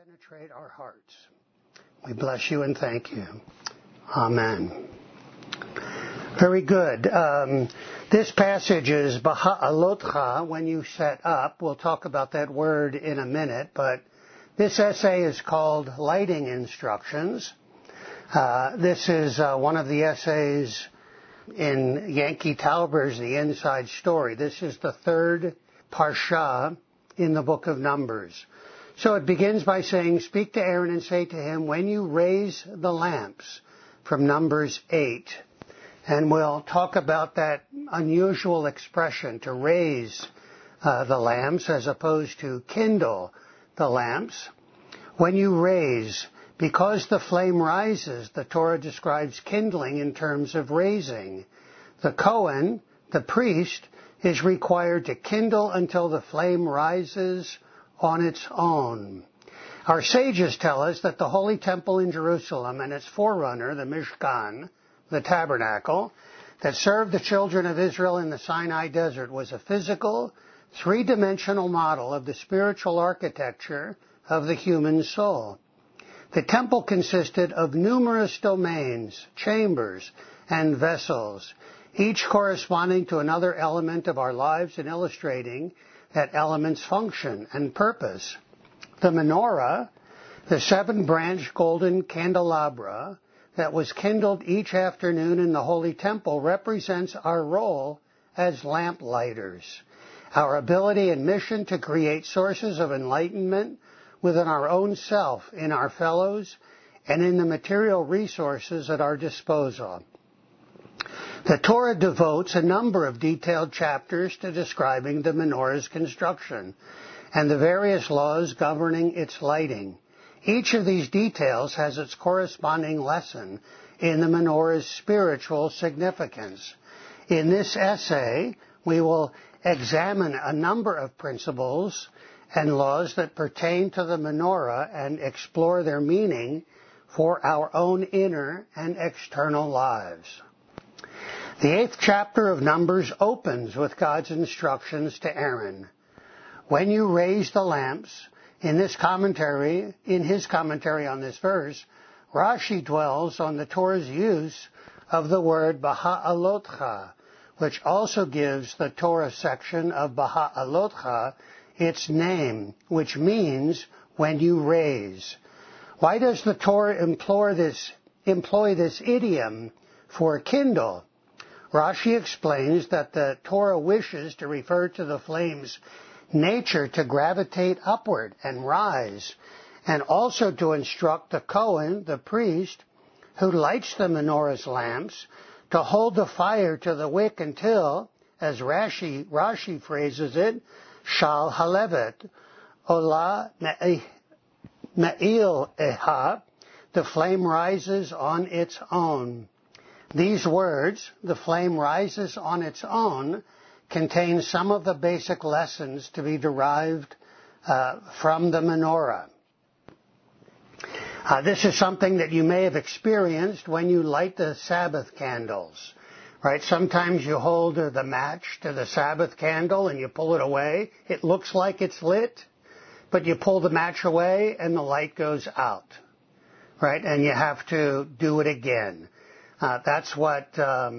penetrate our hearts. We bless you and thank you. Amen. Very good. This passage is Baha'alotcha, when you set up. We'll talk about that word in a minute, but this essay is called Lighting Instructions. This is one of the essays in Yankee Tauber's The Inside Story. This is the third parsha in the book of Numbers. So it begins by saying, "Speak to Aaron and say to him, when you raise the lamps," from Numbers 8. And we'll talk about that unusual expression, to raise the lamps as opposed to kindle the lamps. When you raise, because the flame rises, the Torah describes kindling in terms of raising. The Kohen, the priest, is required to kindle until the flame rises on its own. Our sages tell us that the Holy Temple in Jerusalem and its forerunner, the Mishkan, the tabernacle, that served the children of Israel in the Sinai desert, was a physical, three-dimensional model of the spiritual architecture of the human soul. The temple consisted of numerous domains, chambers, and vessels, each corresponding to another element of our lives and illustrating that element's function and purpose. The menorah, the seven-branched golden candelabra that was kindled each afternoon in the Holy Temple, represents our role as lamp lighters, our ability and mission to create sources of enlightenment within our own self, in our fellows, and in the material resources at our disposal. The Torah devotes a number of detailed chapters to describing the menorah's construction and the various laws governing its lighting. Each of these details has its corresponding lesson in the menorah's spiritual significance. In this essay, we will examine a number of principles and laws that pertain to the menorah and explore their meaning for our own inner and external lives. The 8th chapter of Numbers opens with God's instructions to Aaron. When you raise the lamps, in his commentary on this verse, Rashi dwells on the Torah's use of the word Baha'alotcha, which also gives the Torah section of Baha'alotcha its name, which means when you raise. Why does the Torah employ this idiom for kindle? Rashi explains that the Torah wishes to refer to the flame's nature to gravitate upward and rise, and also to instruct the Kohen, the priest, who lights the menorah's lamps, to hold the fire to the wick until, as Rashi phrases it, Shal halevet, Ola me'il eha, the flame rises on its own. These words, the flame rises on its own, contain some of the basic lessons to be derived from the menorah. This is something that you may have experienced when you light the Sabbath candles. Right? Sometimes you hold the match to the Sabbath candle and you pull it away. It looks like it's lit, but you pull the match away and the light goes out. Right? And you have to do it again. That's what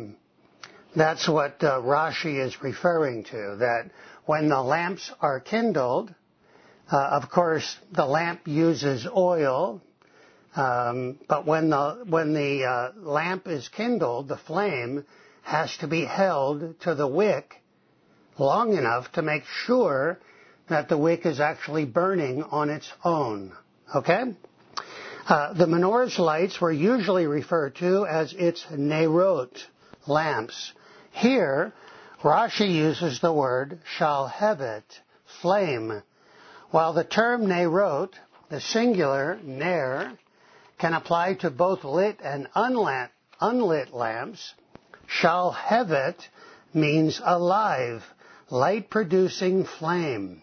Rashi is referring to, that when the lamps are kindled, of course the lamp uses oil, but when the lamp is kindled, the flame has to be held to the wick long enough to make sure that the wick is actually burning on its own. Okay? The menorah's lights were usually referred to as its nerot, lamps. Here, Rashi uses the word shalhevet, flame. While the term nerot, the singular ner, can apply to both lit and unlit lamps, shalhevet means alive, light-producing flame.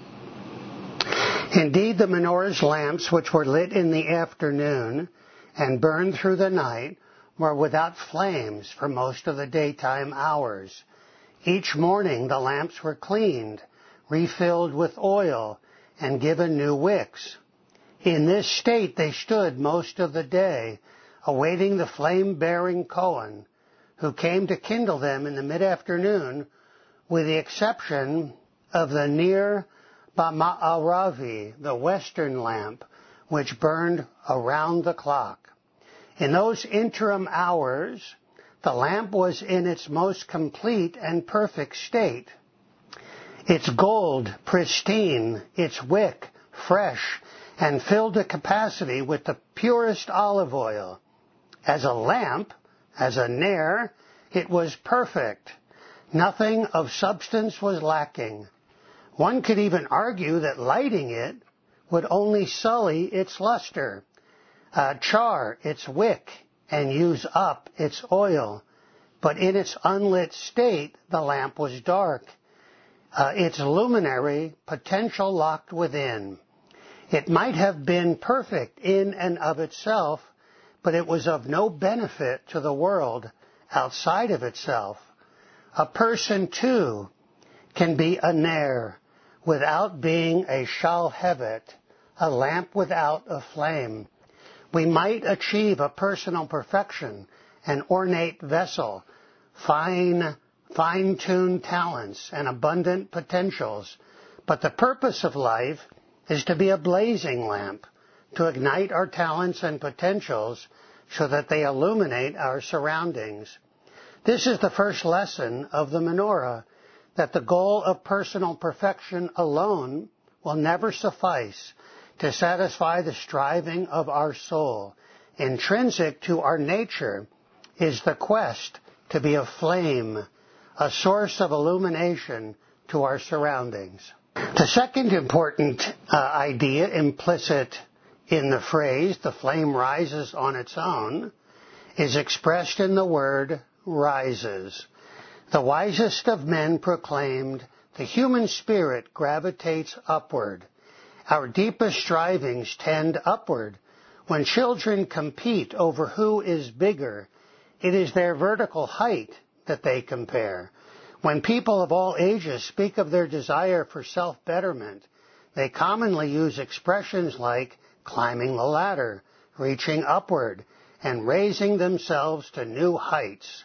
Indeed, the menorah's lamps, which were lit in the afternoon and burned through the night, were without flames for most of the daytime hours. Each morning the lamps were cleaned, refilled with oil, and given new wicks. In this state they stood most of the day, awaiting the flame-bearing Kohen, who came to kindle them in the mid-afternoon, with the exception of the Ner B'Ma'aravi, the western lamp, which burned around the clock. In those interim hours, the lamp was in its most complete and perfect state. Its gold pristine, its wick fresh, and filled to capacity with the purest olive oil. As a lamp, as a ner, it was perfect. Nothing of substance was lacking. One could even argue that lighting it would only sully its luster, char its wick, and use up its oil. But in its unlit state, the lamp was dark, its luminary potential locked within. It might have been perfect in and of itself, but it was of no benefit to the world outside of itself. A person, too, can be a ner without being a shalhevet, a lamp without a flame. We might achieve a personal perfection, an ornate vessel, fine-tuned talents, and abundant potentials, but the purpose of life is to be a blazing lamp, to ignite our talents and potentials so that they illuminate our surroundings. This is the first lesson of the menorah, that the goal of personal perfection alone will never suffice to satisfy the striving of our soul. Intrinsic to our nature is the quest to be a flame, a source of illumination to our surroundings. The second important idea implicit in the phrase, the flame rises on its own, is expressed in the word rises. The wisest of men proclaimed, the human spirit gravitates upward. Our deepest strivings tend upward. When children compete over who is bigger, it is their vertical height that they compare. When people of all ages speak of their desire for self-betterment, they commonly use expressions like climbing the ladder, reaching upward, and raising themselves to new heights.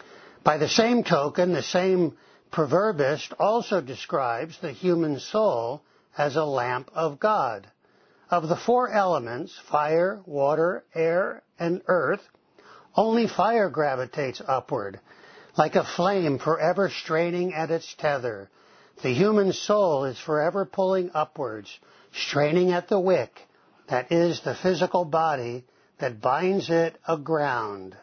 By the same token, the same proverbist also describes the human soul as a lamp of God. Of the four elements, fire, water, air, and earth, only fire gravitates upward, like a flame forever straining at its tether. The human soul is forever pulling upwards, straining at the wick, that is the physical body that binds it aground.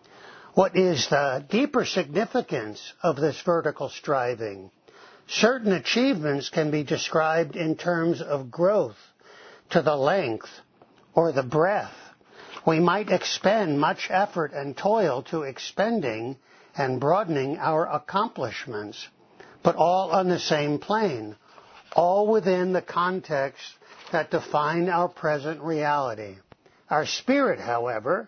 What is the deeper significance of this vertical striving? Certain achievements can be described in terms of growth to the length or the breadth. We might expend much effort and toil to expending and broadening our accomplishments, but all on the same plane, all within the context that define our present reality. Our spirit, however,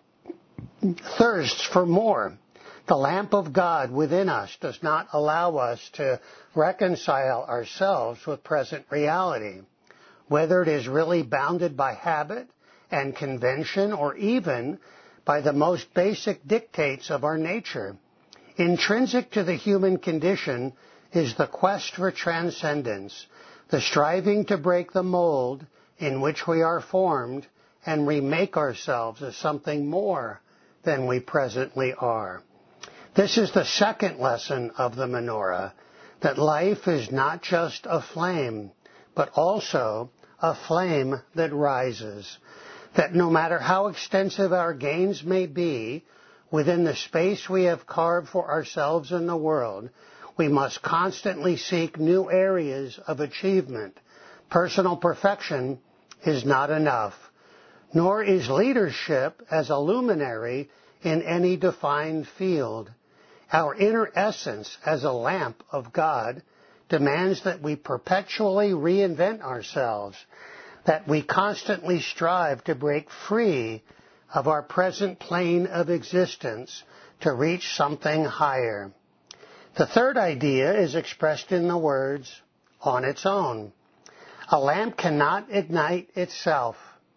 thirsts for more. The lamp of God within us does not allow us to reconcile ourselves with present reality, whether it is really bounded by habit and convention or even by the most basic dictates of our nature. Intrinsic to the human condition is the quest for transcendence, the striving to break the mold in which we are formed and remake ourselves as something more than we presently are. This is the second lesson of the menorah, that life is not just a flame, but also a flame that rises. That no matter how extensive our gains may be, within the space we have carved for ourselves in the world, we must constantly seek new areas of achievement. Personal perfection is not enough, nor is leadership as a luminary in any defined field. Our inner essence as a lamp of God demands that we perpetually reinvent ourselves, that we constantly strive to break free of our present plane of existence to reach something higher. The third idea is expressed in the words, on its own. A lamp cannot ignite itself.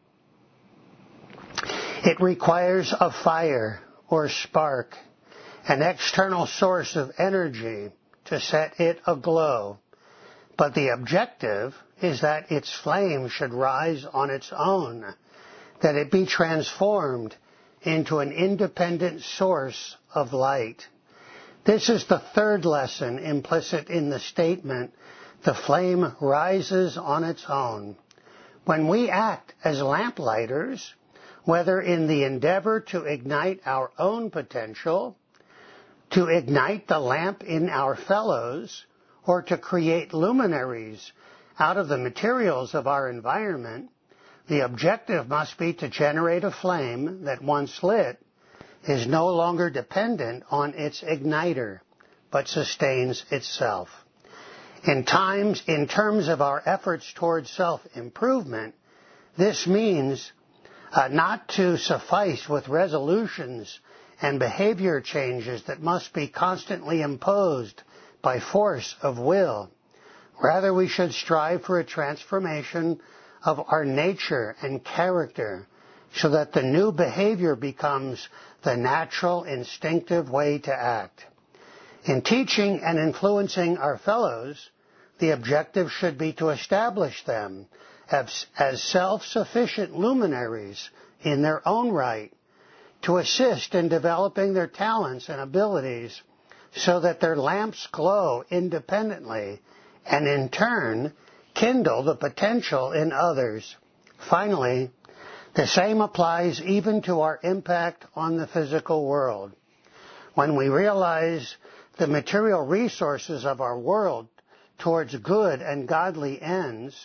It requires a fire or spark, an external source of energy to set it aglow. But the objective is that its flame should rise on its own, that it be transformed into an independent source of light. This is the third lesson implicit in the statement, the flame rises on its own. When we act as lamplighters, whether in the endeavor to ignite our own potential, to ignite the lamp in our fellows, or to create luminaries out of the materials of our environment, the objective must be to generate a flame that, once lit, is no longer dependent on its igniter, but sustains itself. In terms of our efforts towards self-improvement, this means not to suffice with resolutions and behavior changes that must be constantly imposed by force of will. Rather, we should strive for a transformation of our nature and character so that the new behavior becomes the natural, instinctive way to act. In teaching and influencing our fellows, the objective should be to establish them as self-sufficient luminaries in their own right, to assist in developing their talents and abilities so that their lamps glow independently and in turn kindle the potential in others. Finally, the same applies even to our impact on the physical world. When we realize the material resources of our world towards good and godly ends,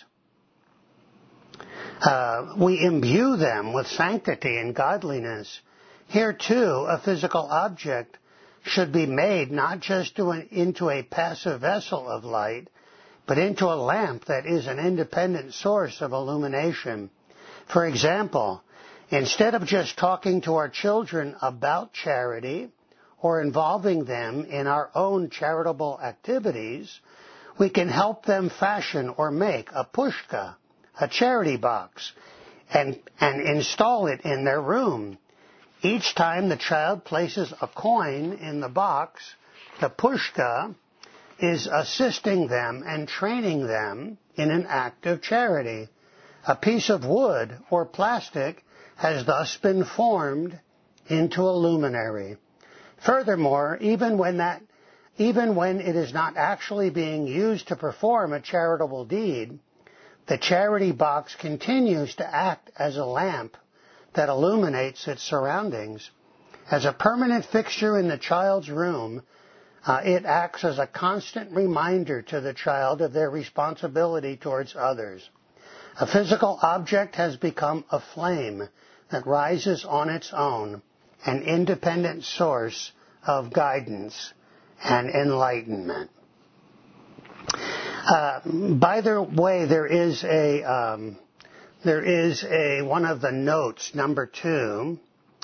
we imbue them with sanctity and godliness. Here too, a physical object should be made not just into a passive vessel of light, but into a lamp that is an independent source of illumination. For example, instead of just talking to our children about charity or involving them in our own charitable activities, we can help them fashion or make a pushka, a charity box, and install it in their room. Each time the child places a coin in the box, the pushka is assisting them and training them in an act of charity. A piece of wood or plastic has thus been formed into a luminary. Furthermore, even when it is not actually being used to perform a charitable deed, the charity box continues to act as a lamp that illuminates its surroundings. As a permanent fixture in the child's room, it acts as a constant reminder to the child of their responsibility towards others. A physical object has become a flame that rises on its own, an independent source of guidance and enlightenment. By the way, there is one of the notes, number 2.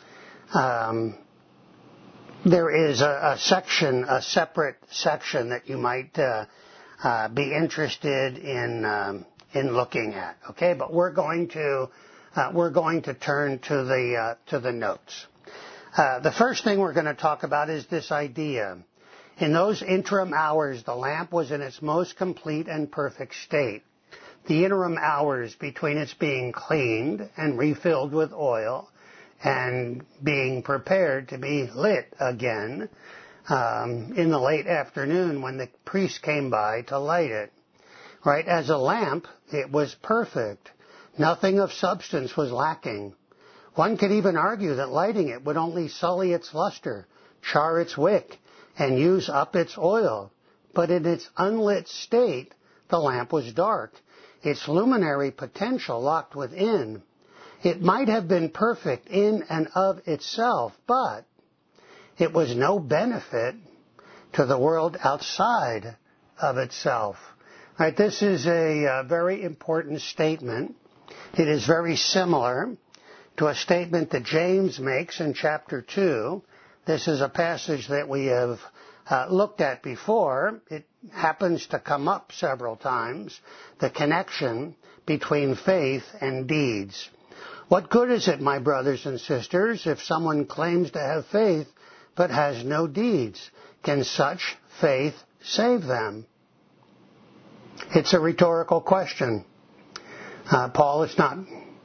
There is a separate section that you might be interested in looking at. Okay, but we're going to turn to the notes. The first thing we're going to talk about is this idea. In those interim hours, the lamp was in its most complete and perfect state. The interim hours between its being cleaned and refilled with oil and being prepared to be lit again in the late afternoon when the priest came by to light it. Right? As a lamp, it was perfect. Nothing of substance was lacking. One could even argue that lighting it would only sully its luster, char its wick, and use up its oil. But in its unlit state, the lamp was dark, its luminary potential locked within. It might have been perfect in and of itself, but it was no benefit to the world outside of itself. Right, this is a very important statement. It is very similar to a statement that James makes in chapter 2. This is a passage that we have looked at before. It happens to come up several times, the connection between faith and deeds. What good is it, my brothers and sisters, if someone claims to have faith but has no deeds? Can such faith save them? It's a rhetorical question. Paul is not,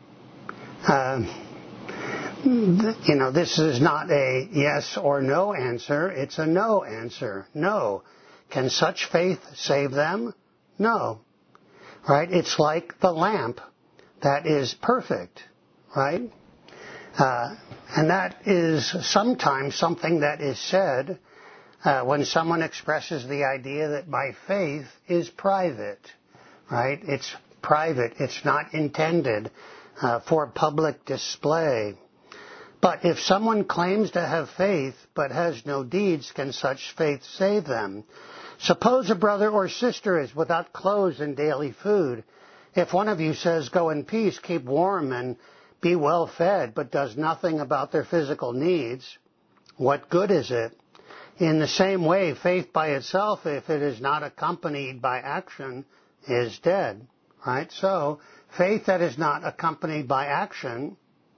this is not a yes or no answer. It's a no answer. No. Can such faith save them? No. Right? It's like the lamp that is perfect. Right? And that is sometimes something that is said when someone expresses the idea that my faith is private. Right? It's private. It's not intended for public display. But if someone claims to have faith but has no deeds, can such faith save them? Suppose a brother or sister is without clothes and daily food. If one of you says, go in peace, keep warm, and be well fed, but does nothing about their physical needs, what good is it? In the same way, faith by itself, if it is not accompanied by action, is dead. Right? So, faith that is not accompanied by action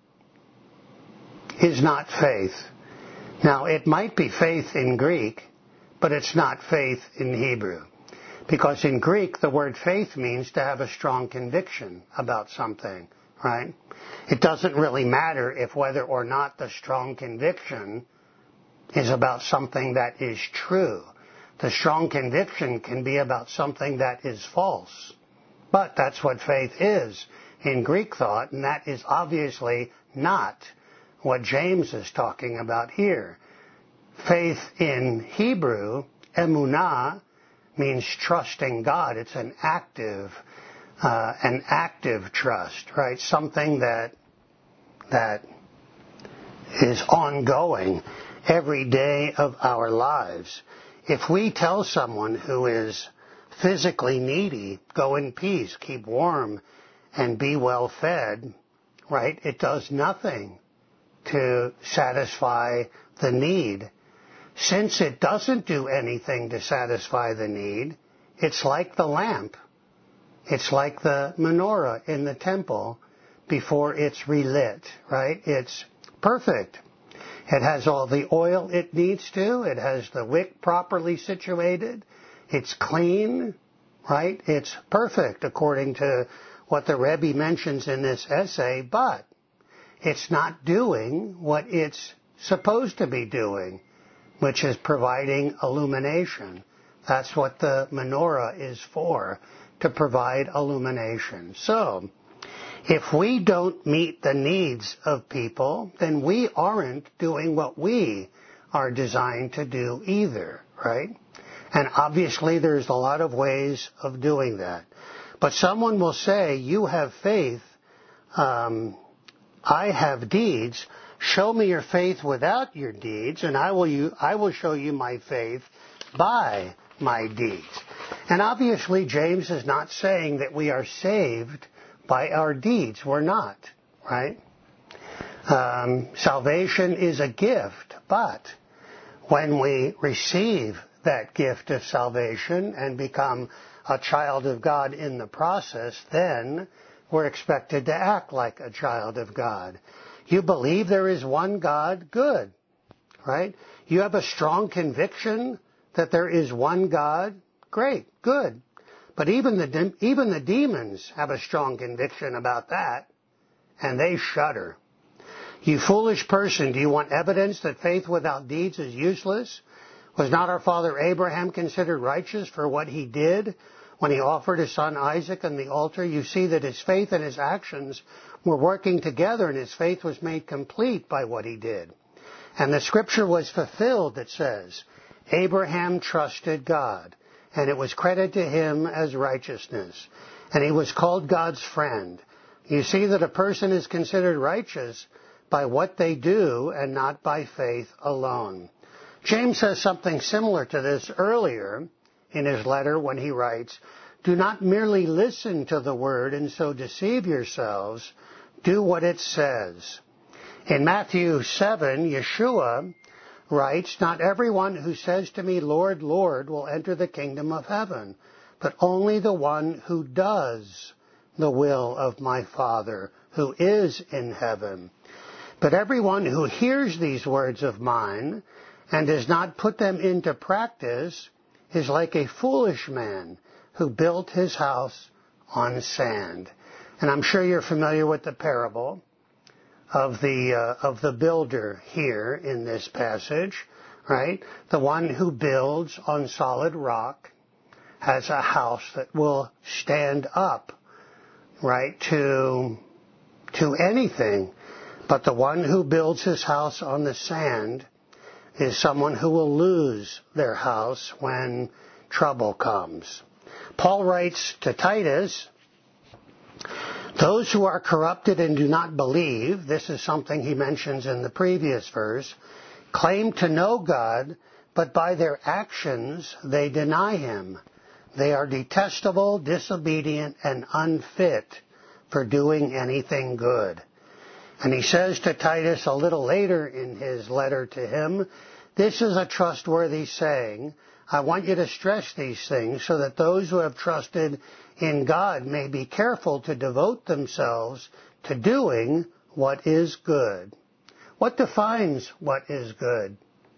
is not faith. Now, it might be faith in Greek, but it's not faith in Hebrew. Because in Greek, the word faith means to have a strong conviction about something, right? It doesn't really matter if whether or not the strong conviction is about something that is true. The strong conviction can be about something that is false. But that's what faith is in Greek thought, and that is obviously not what James is talking about here. Faith in Hebrew, emunah, means trusting God. It's an active trust, right? Something that is ongoing every day of our lives. If we tell someone who is physically needy, go in peace, keep warm, and be well fed, right? It does nothing to satisfy the need. Since it doesn't do anything to satisfy the need, it's like the lamp. It's like the menorah in the temple before it's relit, right? It's perfect. It has all the oil it needs to. It has the wick properly situated. It's clean, right? It's perfect according to what the Rebbe mentions in this essay, but it's not doing what it's supposed to be doing, which is providing illumination. That's what the menorah is for, to provide illumination. So, if we don't meet the needs of people, then we aren't doing what we are designed to do either, right? And obviously there's a lot of ways of doing that. But someone will say, you have faith, I have deeds. Show me your faith without your deeds, and I will show you my faith by my deeds. And obviously James is not saying that we are saved by our deeds. We're not, right? Salvation is a gift, but when we receive that gift of salvation and become a child of God in the process, then we're expected to act like a child of God. You believe there is one God? Good. Right? You have a strong conviction that there is one God? Great. Good. But even the demons have a strong conviction about that, and they shudder. You foolish person, do you want evidence that faith without deeds is useless? Was not our father Abraham considered righteous for what he did when he offered his son Isaac on the altar? You see that his faith and his actions were working together, and his faith was made complete by what he did. And the scripture was fulfilled that says, Abraham trusted God, and it was credited to him as righteousness, and he was called God's friend. You see that a person is considered righteous by what they do and not by faith alone. James says something similar to this earlier in his letter when he writes, do not merely listen to the word and so deceive yourselves. Do what it says. In Matthew 7, Yeshua writes, "Not everyone who says to me, 'Lord, Lord,' will enter the kingdom of heaven, but only the one who does the will of my Father who is in heaven. But everyone who hears these words of mine and does not put them into practice is like a foolish man who built his house on sand." And I'm sure you're familiar with the parable of the builder here in this passage, right? The one who builds on solid rock has a house that will stand up, right, to anything. But the one who builds his house on the sand is someone who will lose their house when trouble comes. Paul writes to Titus, "Those who are corrupted and do not believe," this is something he mentions in the previous verse, "claim to know God, but by their actions they deny him. They are detestable, disobedient, and unfit for doing anything good." And he says to Titus a little later in his letter to him, "This is a trustworthy saying. I want you to stress these things so that those who have trusted in God may be careful to devote themselves to doing what is good." What defines what is good?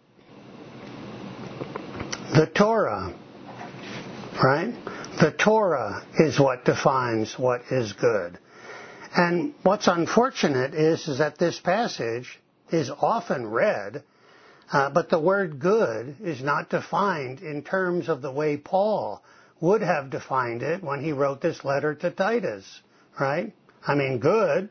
The Torah, right? The Torah is what defines what is good. And what's unfortunate is that this passage is often read, but the word good is not defined in terms of the way Paul would have defined it when he wrote this letter to Titus, right? I mean, good.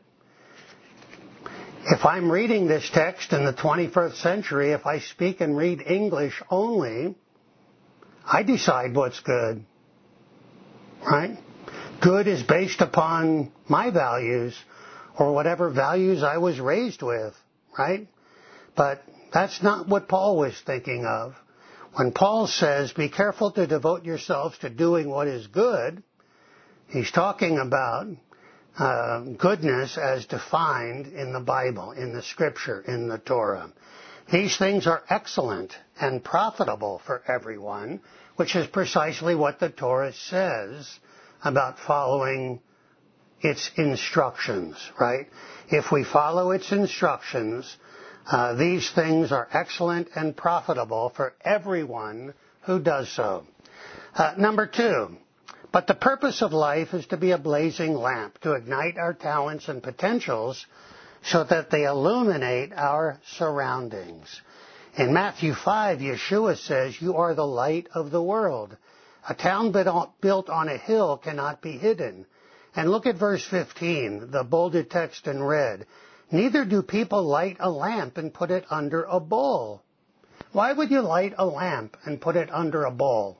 If I'm reading this text in the 21st century, if I speak and read English only, I decide what's good, right? Good is based upon my values or whatever values I was raised with, right? But that's not what Paul was thinking of. When Paul says, "Be careful to devote yourselves to doing what is good," he's talking about goodness as defined in the Bible, in the Scripture, in the Torah. These things are excellent and profitable for everyone, which is precisely what the Torah says about following its instructions, right? If we follow its instructions, these things are excellent and profitable for everyone who does so. Number 2, but the purpose of life is to be a blazing lamp, to ignite our talents and potentials so that they illuminate our surroundings. In Matthew 5, Yeshua says, "You are the light of the world. A town built on a hill cannot be hidden." And look at verse 15, the bolded text in red. "Neither do people light a lamp and put it under a bowl." Why would you light a lamp and put it under a bowl?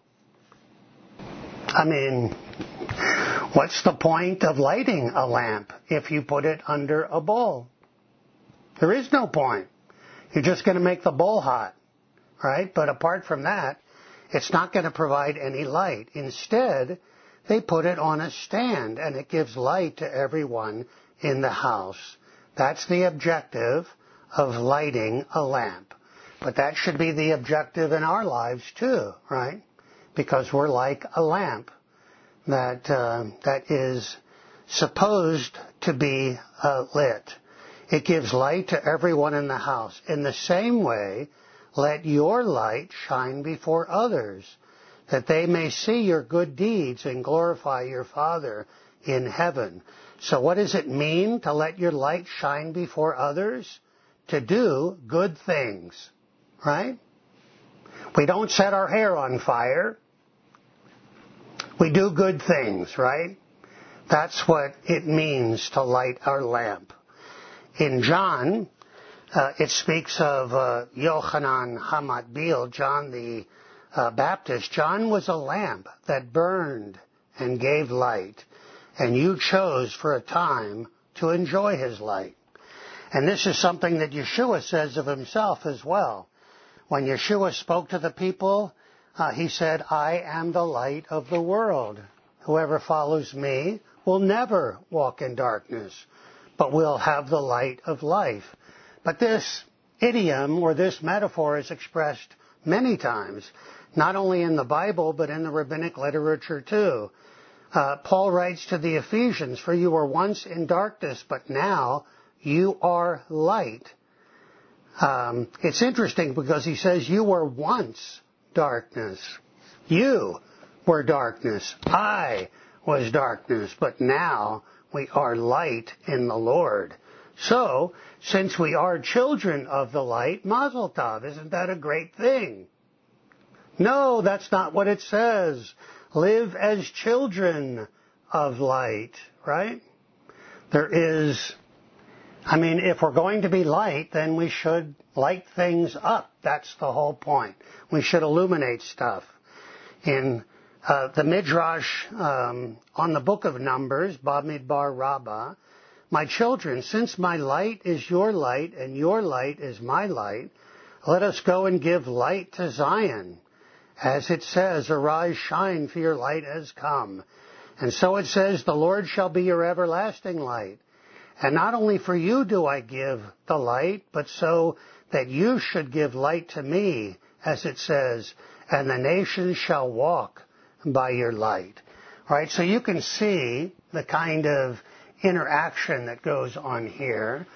I mean, what's the point of lighting a lamp if you put it under a bowl? There is no point. You're just going to make the bowl hot, right? But apart from that, it's not going to provide any light. Instead, they put it on a stand, and it gives light to everyone in the house. That's the objective of lighting a lamp. But that should be the objective in our lives too, right? Because we're like a lamp that is supposed to be lit. It gives light to everyone in the house. In the same way, let your light shine before others, that they may see your good deeds and glorify your Father in heaven. So what does it mean to let your light shine before others? To do good things, right? We don't set our hair on fire. We do good things, right? That's what it means to light our lamp. In John, it speaks of Yochanan Hamatbil, John the Baptist. John was a lamp that burned and gave light, and you chose for a time to enjoy his light. And this is something that Yeshua says of himself as well. When Yeshua spoke to the people, he said, "I am the light of the world. Whoever follows me will never walk in darkness, but will have the light of life." But this idiom or this metaphor is expressed many times, not only in the Bible, but in the rabbinic literature too. Paul writes to the Ephesians, "For you were once in darkness, but now you are light." It's interesting because he says you were once darkness. You were darkness. I was darkness, but now we are light in the Lord. So, since we are children of the light, Mazel Tov, isn't that a great thing? No, that's not what it says. Live as children of light, right? If we're going to be light, then we should light things up. That's the whole point. We should illuminate stuff. In the Midrash on the book of Numbers, Bamidbar Rabbah, "My children, since my light is your light and your light is my light, let us go and give light to Zion. As it says, arise, shine, for your light has come. And so it says, the Lord shall be your everlasting light. And not only for you do I give the light, but so that you should give light to me, as it says, and the nations shall walk by your light." All right, so you can see the kind of interaction that goes on here,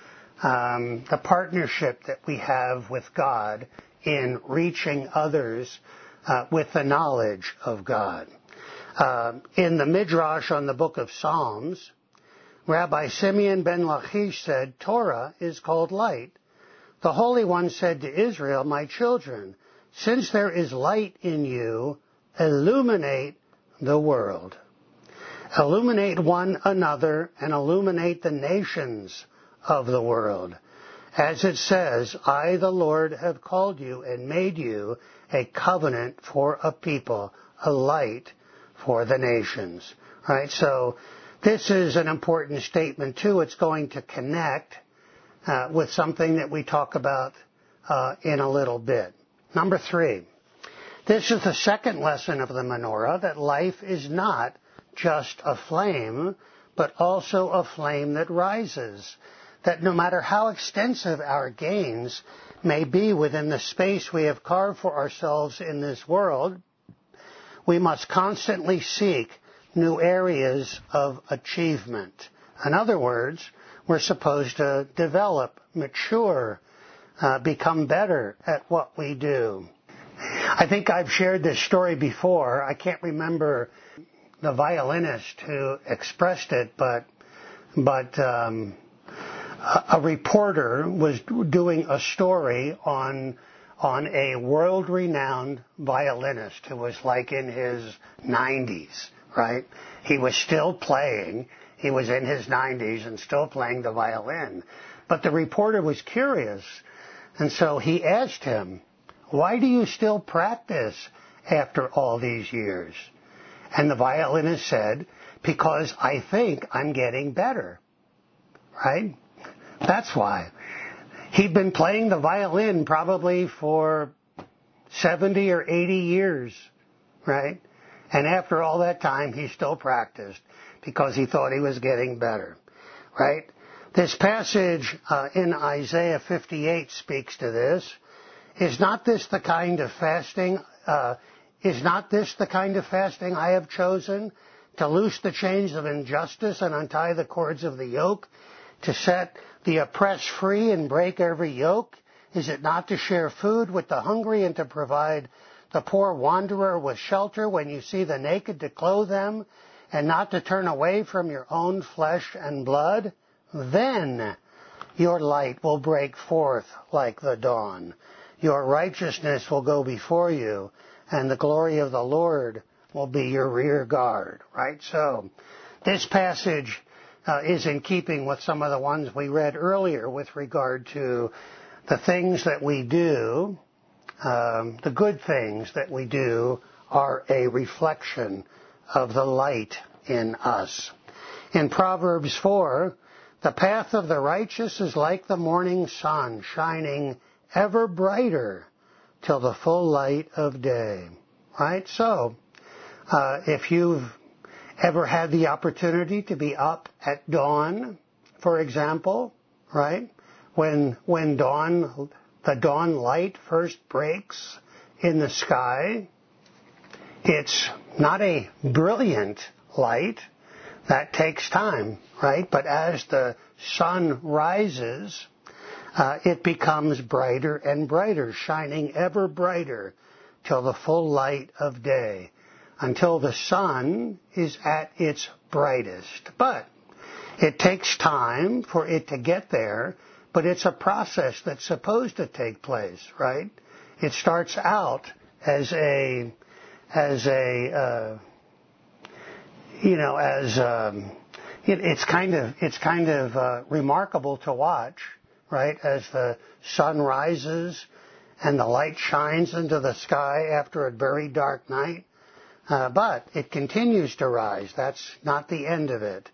the partnership that we have with God in reaching others with the knowledge of God. In the Midrash on the book of Psalms, Rabbi Simeon ben Lachish said, "Torah is called light. The Holy One said to Israel, my children, since there is light in you, illuminate the world. Illuminate one another and illuminate the nations of the world. As it says, I, the Lord, have called you and made you a covenant for a people, a light for the nations." Right? So this is an important statement too. It's going to connect with something that we talk about in a little bit. Number 3. This is the second lesson of the menorah, that life is not just a flame, but also a flame that rises. That no matter how extensive our gains may be within the space we have carved for ourselves in this world, we must constantly seek new areas of achievement. In other words, we're supposed to develop, mature, become better at what we do. I think I've shared this story before. I can't remember the violinist who expressed it, but a reporter was doing a story on a world-renowned violinist who was like in his 90s, right? He was still playing. He was in his 90s and still playing the violin. But the reporter was curious, and so he asked him, "Why do you still practice after all these years?" And the violinist said, "Because I think I'm getting better." Right? That's why. He'd been playing the violin probably for 70 or 80 years, right? And after all that time, he still practiced because he thought he was getting better, right? This passage in Isaiah 58 speaks to this. Is not this the kind of fasting? Is not this the kind of fasting I have chosen, to loose the chains of injustice and untie the cords of the yoke, to set the oppressed free and break every yoke? Is it not to share food with the hungry and to provide the poor wanderer with shelter, when you see the naked to clothe them, and not to turn away from your own flesh and blood? Then your light will break forth like the dawn. Your righteousness will go before you, and the glory of the Lord will be your rear guard. Right? So this passage is in keeping with some of the ones we read earlier with regard to the things that we do. The good things that we do are a reflection of the light in us. In Proverbs 4, the path of the righteous is like the morning sun, shining ever brighter till the full light of day. Right? So, if you've ever had the opportunity to be up at dawn, for example, right? When dawn the dawn light first breaks in the sky, it's not a brilliant light. That takes time, right? But as the sun rises, it becomes brighter and brighter, shining ever brighter till the full light of day, until the sun is at its brightest. But it takes time for it to get there, but it's a process that's supposed to take place, right? It starts out as it's kind of remarkable to watch, right? As the sun rises and the light shines into the sky after a very dark night. But it continues to rise. That's not the end of it.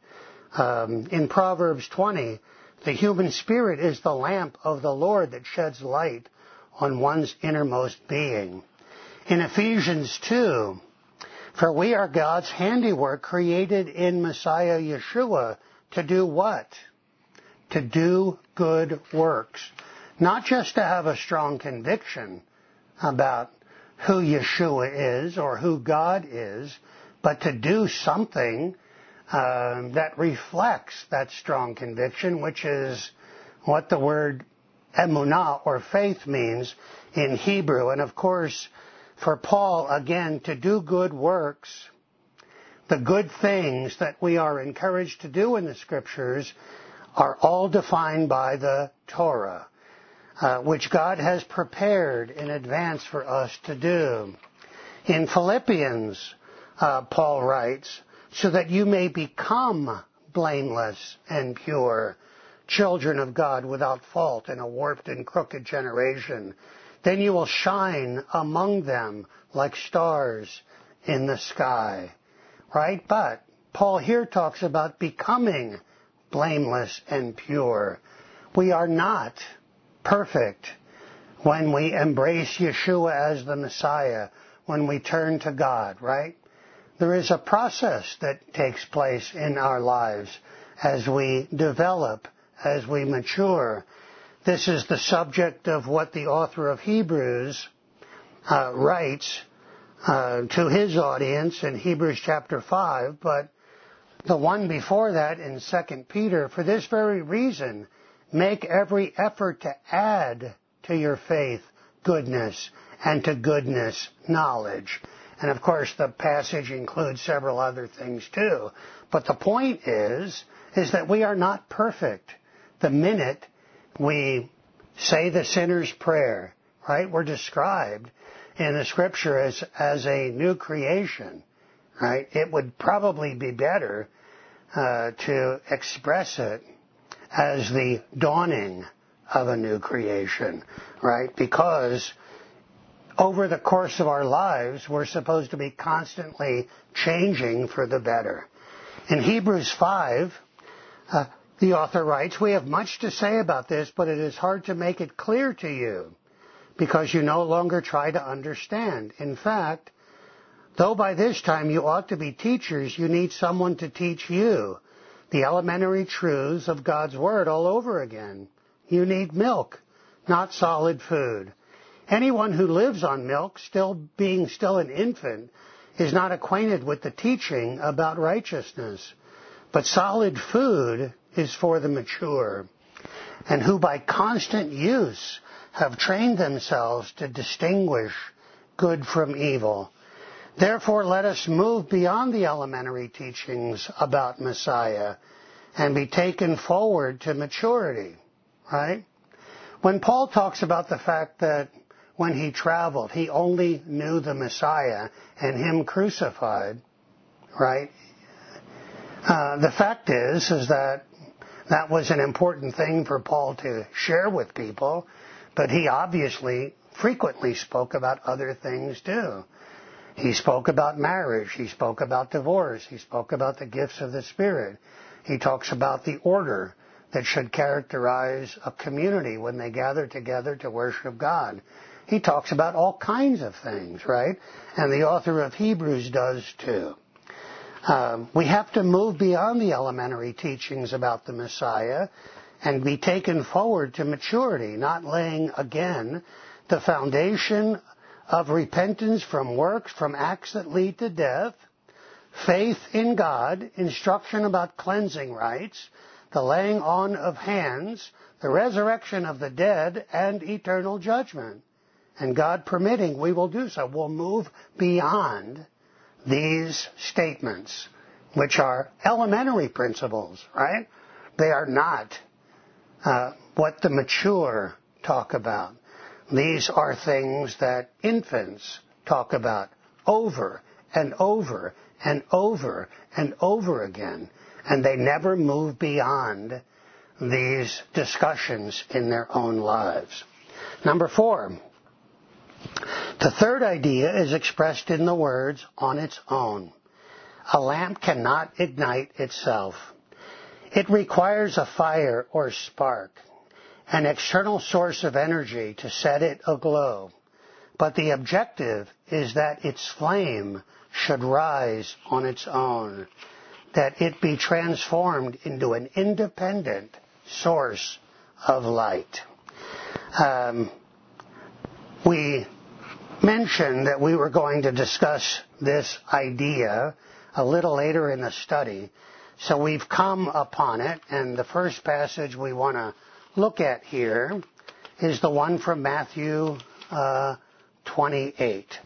In Proverbs 20, the human spirit is the lamp of the Lord that sheds light on one's innermost being. In Ephesians 2, for we are God's handiwork created in Messiah Yeshua to do what? To do good works. Not just to have a strong conviction about who Yeshua is or who God is, but to do something that reflects that strong conviction, which is what the word emunah or faith means in Hebrew. And of course, for Paul, again, to do good works, the good things that we are encouraged to do in the Scriptures are all defined by the Torah, which God has prepared in advance for us to do. In Philippians, Paul writes, so that you may become blameless and pure, children of God without fault in a warped and crooked generation. Then you will shine among them like stars in the sky. Right? But Paul here talks about becoming blameless and pure. We are not perfect when we embrace Yeshua as the Messiah, when we turn to God, right? There is a process that takes place in our lives as we develop, as we mature. This is the subject of what the author of Hebrews writes to his audience in Hebrews chapter 5, but the one before that in 2 Peter, for this very reason, make every effort to add to your faith goodness, and to goodness knowledge. And of course the passage includes several other things too. But the point is that we are not perfect. The minute we say the sinner's prayer, right, we're described in the Scripture as a new creation, right? It would probably be better to express it as the dawning of a new creation, right? Because over the course of our lives, we're supposed to be constantly changing for the better. In Hebrews 5, the author writes, we have much to say about this, but it is hard to make it clear to you because you no longer try to understand. In fact, though by this time you ought to be teachers, you need someone to teach you the elementary truths of God's Word all over again. You need milk, not solid food. Anyone who lives on milk, being still an infant, is not acquainted with the teaching about righteousness. But solid food is for the mature, and who by constant use have trained themselves to distinguish good from evil. Therefore, let us move beyond the elementary teachings about Messiah and be taken forward to maturity, right? When Paul talks about the fact that when he traveled, he only knew the Messiah and him crucified, right? The fact is that was an important thing for Paul to share with people, but he obviously frequently spoke about other things too. He spoke about marriage. He spoke about divorce. He spoke about the gifts of the Spirit. He talks about the order that should characterize a community when they gather together to worship God. He talks about all kinds of things, right? And the author of Hebrews does too. We have to move beyond the elementary teachings about the Messiah and be taken forward to maturity, not laying again the foundation of repentance from works, from acts that lead to death, faith in God, instruction about cleansing rites, the laying on of hands, the resurrection of the dead, and eternal judgment. And God permitting, we will do so. We'll move beyond these statements, which are elementary principles, right? They are not what the mature talk about. These are things that infants talk about over and over and over and over again. And they never move beyond these discussions in their own lives. Number 4. The third idea is expressed in the words on its own. A lamp cannot ignite itself. It requires a fire or spark, an external source of energy to set it aglow. But the objective is that its flame should rise on its own, that it be transformed into an independent source of light. We mentioned that we were going to discuss this idea a little later in the study, so we've come upon it, and the first passage we want to look at here is the one from Matthew 28.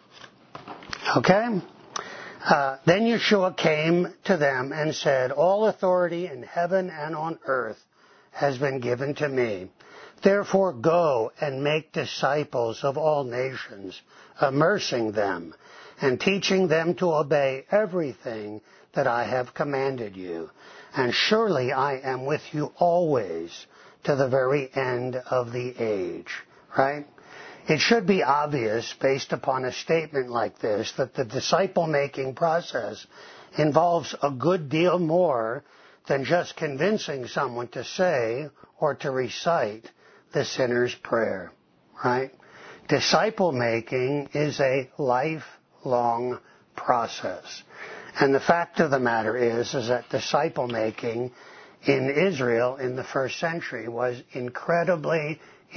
Okay? Then Yeshua came to them and said, "All authority in heaven and on earth has been given to me. Therefore go and make disciples of all nations, immersing them and teaching them to obey everything that I have commanded you. And surely I am with you always to the very end of the age." Right? It should be obvious, based upon a statement like this, that the disciple-making process involves a good deal more than just convincing someone to say or to recite the sinner's prayer. Right? Disciple-making is a lifelong process. And the fact of the matter is that disciple-making in Israel in the first century was incredibly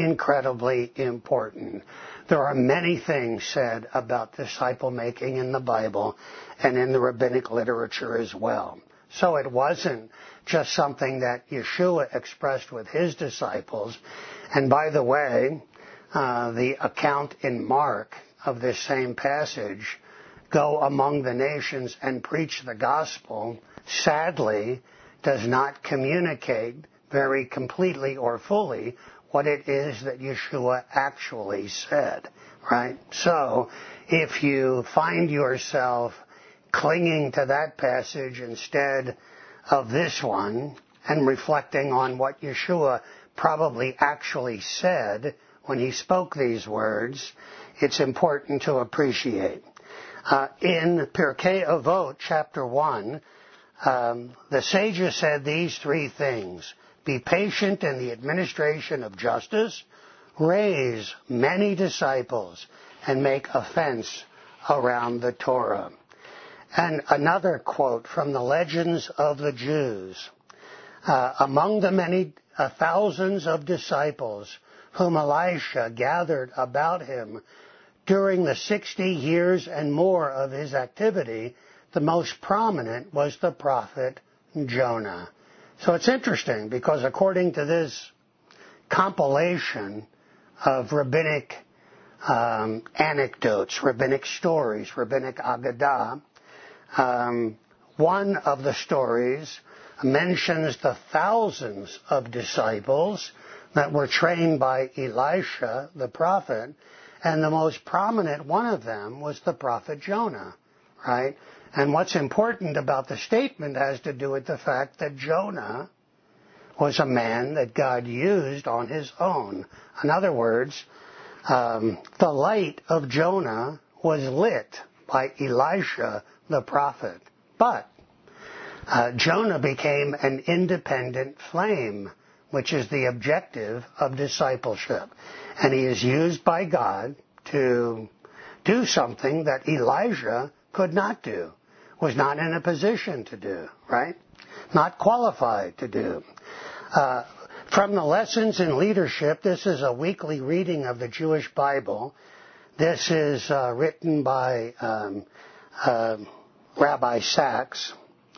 important. There are many things said about disciple-making in the Bible and in the rabbinic literature as well. So it wasn't just something that Yeshua expressed with his disciples. And by the way, the account in Mark of this same passage, "Go among the nations and preach the gospel," sadly does not communicate very completely or fully what it is that Yeshua actually said, right? So if you find yourself clinging to that passage instead of this one and reflecting on what Yeshua probably actually said when he spoke these words, it's important to appreciate. In Pirkei Avot, chapter 1, the sages said these 3 things: be patient in the administration of justice, raise many disciples, and make a fence around the Torah. And another quote from the Legends of the Jews: among the many thousands of disciples whom Elisha gathered about him during the 60 years and more of his activity, the most prominent was the prophet Jonah. So it's interesting because according to this compilation of rabbinic anecdotes, rabbinic stories, rabbinic Agadah, one of the stories mentions the thousands of disciples that were trained by Elisha, the prophet, and the most prominent one of them was the prophet Jonah, right? And what's important about the statement has to do with the fact that Jonah was a man that God used on his own. In other words, the light of Jonah was lit by Elisha, the prophet. But Jonah became an independent flame, which is the objective of discipleship. And he is used by God to do something that Elijah could not do, was not in a position to do, right? Not qualified to do. From the Lessons in Leadership, this is a weekly reading of the Jewish Bible. This is written by Rabbi Sachs.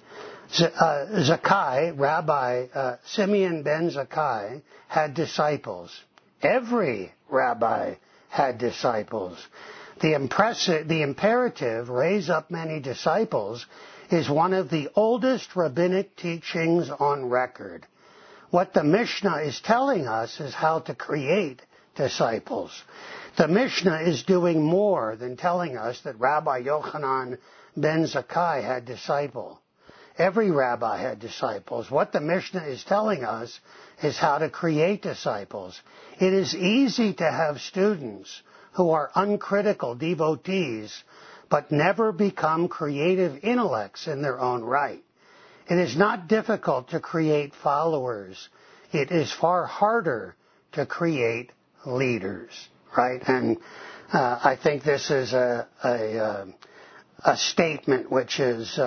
Rabbi Simeon ben Zakkai had disciples. Every rabbi had disciples. The imperative, raise up many disciples, is one of the oldest rabbinic teachings on record. What the Mishnah is telling us is how to create disciples. The Mishnah is doing more than telling us that Rabbi Yochanan ben Zakkai had disciples. Every rabbi had disciples. What the Mishnah is telling us is how to create disciples. It is easy to have students who are uncritical devotees but never become creative intellects in their own right. It is not difficult to create followers. It is far harder to create leaders, right? And I think this is a statement which is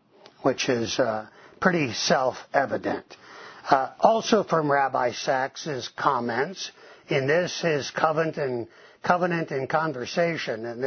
pretty self-evident. Also from Rabbi Sachs's comments, in this his Covenant and Conversation, and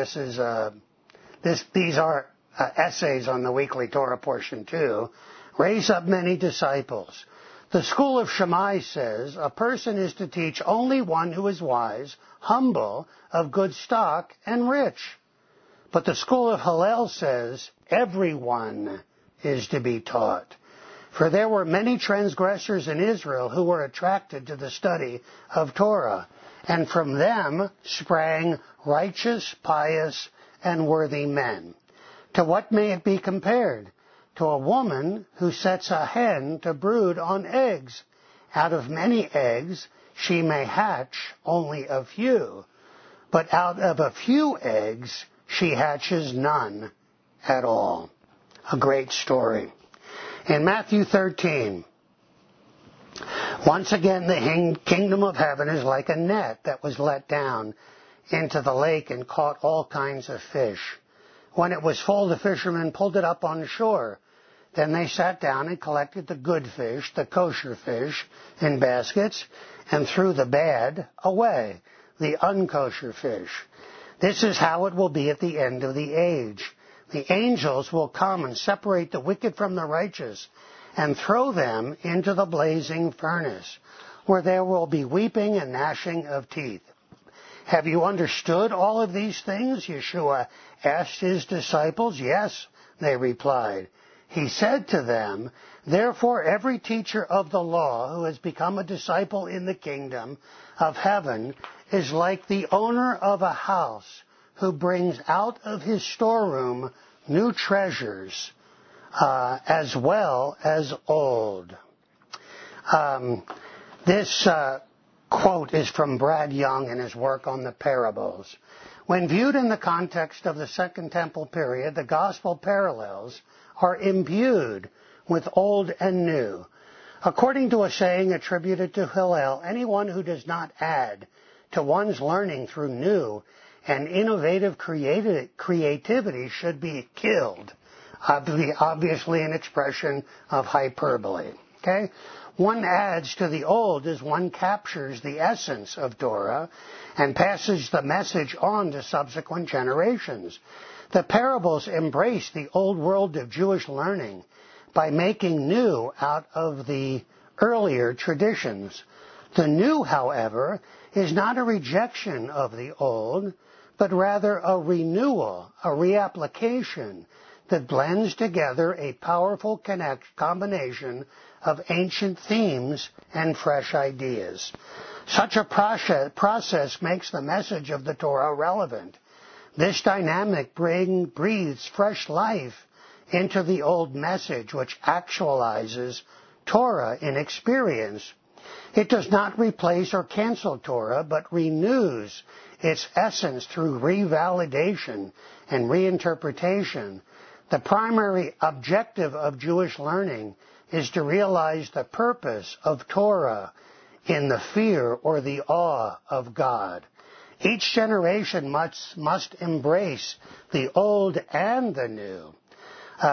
these are essays on the weekly Torah portion too. Raise up many disciples. The school of Shammai says a person is to teach only one who is wise, humble, of good stock, and rich. But the school of Hillel says everyone is to be taught. For there were many transgressors in Israel who were attracted to the study of Torah, and from them sprang righteous, pious, and worthy men. To what may it be compared? To a woman who sets a hen to brood on eggs. Out of many eggs she may hatch only a few, but out of a few eggs she hatches none at all. A great story. In Matthew 13, once again the kingdom of heaven is like a net that was let down into the lake and caught all kinds of fish. When it was full, the fishermen pulled it up on shore. Then they sat down and collected the good fish, the kosher fish, in baskets, and threw the bad away, the unkosher fish. This is how it will be at the end of the age. The angels will come and separate the wicked from the righteous and throw them into the blazing furnace, where there will be weeping and gnashing of teeth. Have you understood all of these things? Yeshua asked his disciples. Yes, they replied. He said to them, therefore every teacher of the law who has become a disciple in the kingdom of heaven is like the owner of a house who brings out of his storeroom new treasures as well as old. This quote is from Brad Young in his work on the parables. When viewed in the context of the Second Temple period, the gospel parallels are imbued with old and new. According to a saying attributed to Hillel, anyone who does not add to one's learning through new and innovative creativity should be killed. Obviously an expression of hyperbole. Okay? One adds to the old as one captures the essence of Torah and passes the message on to subsequent generations. The parables embrace the old world of Jewish learning by making new out of the earlier traditions. The new, however, is not a rejection of the old, but rather a renewal, a reapplication that blends together a powerful combination of ancient themes and fresh ideas. Such a process makes the message of the Torah relevant. This dynamic breathes fresh life into the old message, which actualizes Torah in experience. It does not replace or cancel Torah, but renews its essence through revalidation and reinterpretation. The primary objective of Jewish learning is to realize the purpose of Torah in the fear or the awe of God. Each generation must embrace the old and the new.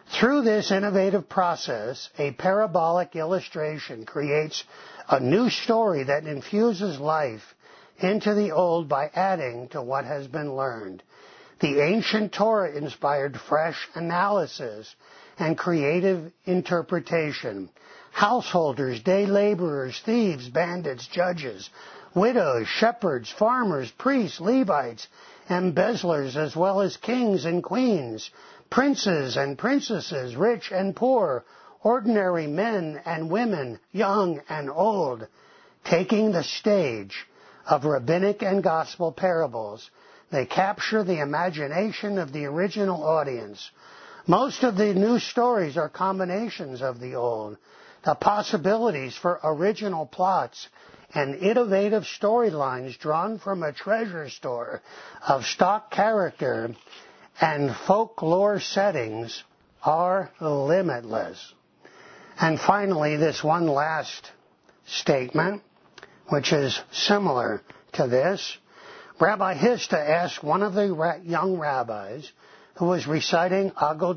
Through this innovative process, a parabolic illustration creates a new story that infuses life into the old by adding to what has been learned. The ancient Torah inspired fresh analysis and creative interpretation. Householders, day laborers, thieves, bandits, judges, widows, shepherds, farmers, priests, Levites, embezzlers, as well as kings and queens, princes and princesses, rich and poor, ordinary men and women, young and old, taking the stage of rabbinic and gospel parables. They capture the imagination of the original audience. Most of the new stories are combinations of the old. The possibilities for original plots and innovative storylines drawn from a treasure store of stock character and folklore settings are limitless. And finally, this one last statement, which is similar to this. Rabbi Hista asked one of the young rabbis who was reciting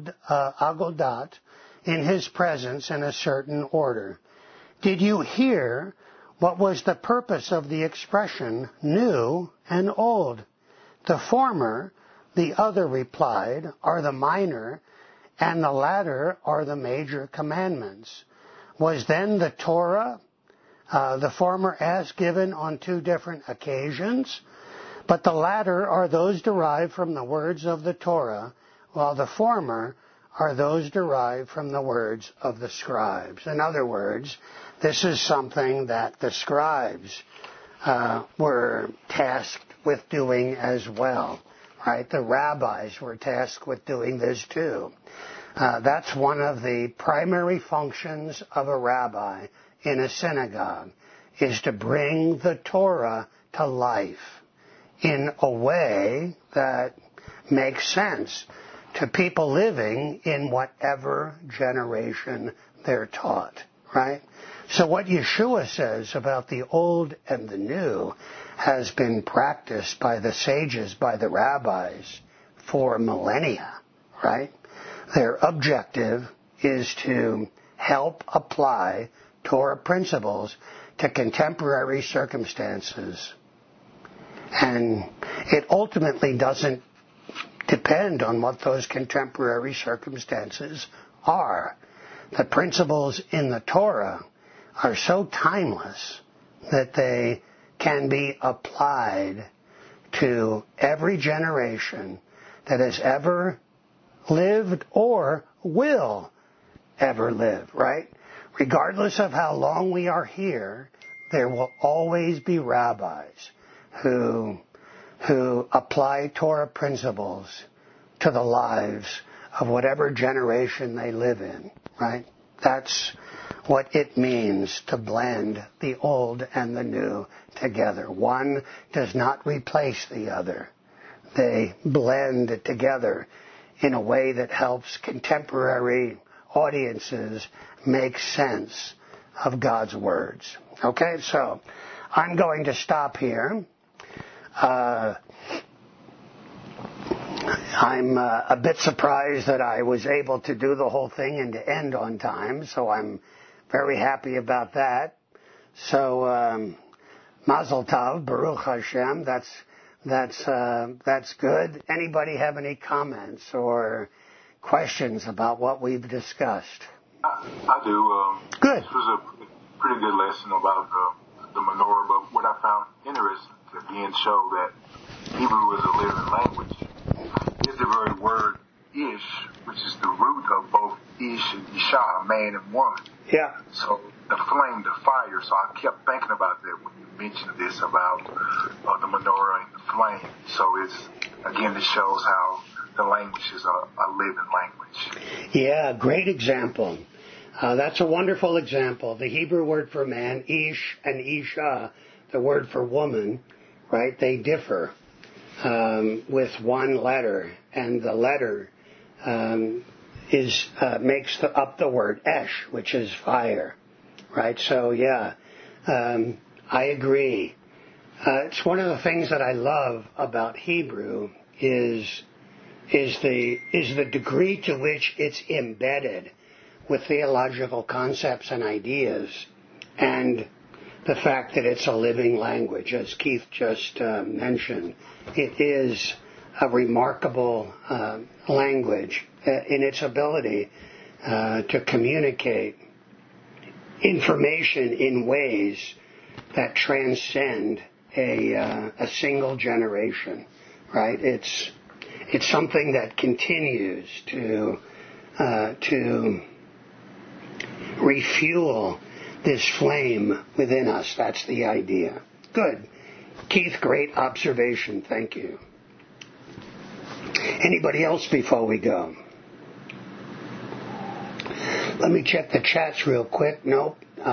Agodat in his presence in a certain order, "Did you hear what was the purpose of the expression new and old?" "The former," the other replied, "are the minor, and the latter are the major commandments." "Was then the Torah," the former asked, "given on two different occasions?" "But the latter are those derived from the words of the Torah, while the former are those derived from the words of the scribes." In other words, this is something that the scribes were tasked with doing as well, right? The rabbis were tasked with doing this too. That's one of the primary functions of a rabbi in a synagogue, is to bring the Torah to life in a way that makes sense to people living in whatever generation they're taught, right? So what Yeshua says about the old and the new has been practiced by the sages, by the rabbis, for millennia, right? Their objective is to help apply Torah principles to contemporary circumstances. And it ultimately doesn't depend on what those contemporary circumstances are. The principles in the Torah are so timeless that they can be applied to every generation that has ever lived or will ever live, right? Regardless of how long we are here, there will always be rabbis who apply Torah principles to the lives of whatever generation they live in, right? That's what it means to blend the old and the new together. One does not replace the other. They blend together in a way that helps contemporary audiences make sense of God's words. Okay, so I'm going to stop here. I'm a bit surprised that I was able to do the whole thing and to end on time, so I'm very happy about that. So, Mazel Tov, Baruch Hashem, that's good. Anybody have any comments or questions about what we've discussed? I do. Good. This was a pretty good lesson about the menorah, but what I found interesting to again show that Hebrew is a living language is the very word ish, which is the root of both ish and isha, man and woman. Yeah. So the flame, the fire. So I kept thinking about that when you mentioned this about the menorah and the flame. So this shows how the language is a living language. Yeah, great example. That's a wonderful example. The Hebrew word for man, ish, and isha, the word for woman, right? They differ with one letter, and the letter makes up the word esh, which is fire, right? So yeah, I agree. It's one of the things that I love about Hebrew is the degree to which it's embedded with theological concepts and ideas, and the fact that it's a living language, as Keith just mentioned. It is a remarkable language in its ability to communicate information in ways that transcend a single generation, right? It's something that continues to refuel this flame within us. That's the idea. Good. Keith, great observation. Thank you. Anybody else before we go? Let me check the chats real quick. Nope.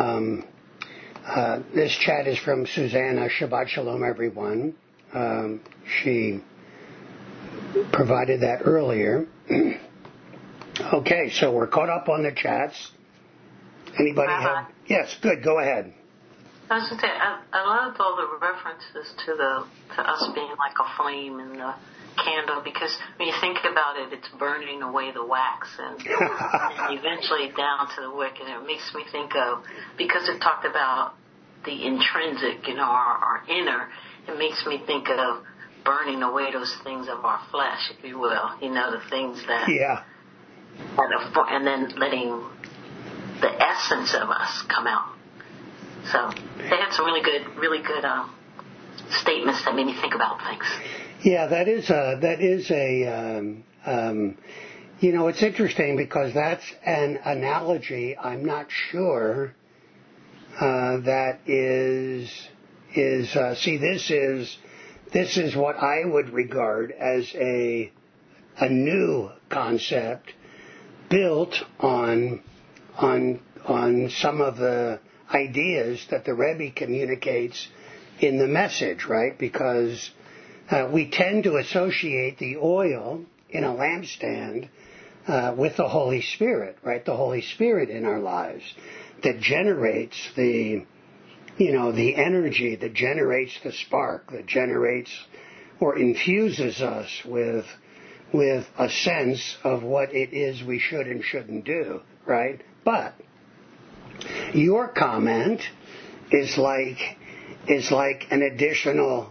This chat is from Susanna. Shabbat Shalom, everyone. She provided that earlier. Okay, so we're caught up on the chats. Anybody have? Yes, good. Go ahead. I was going to say, I loved all the references to us being like a flame in the candle, because when you think about it, it's burning away the wax and eventually down to the wick, and it makes me think of, because it talked about the intrinsic, our inner, it makes me think of burning away those things of our flesh, if you will, the things that, and then letting the essence of us come out. So they had some really good statements that made me think about things. Yeah, that is it's interesting because that's an analogy. I'm not sure that is this is what I would regard as a new concept built on some of the ideas that the Rebbe communicates in the message, right? Because we tend to associate the oil in a lampstand with the Holy Spirit, right? The Holy Spirit in our lives that generates the energy, that generates the spark, that generates or infuses us with a sense of what it is we should and shouldn't do, right? But your comment is like an additional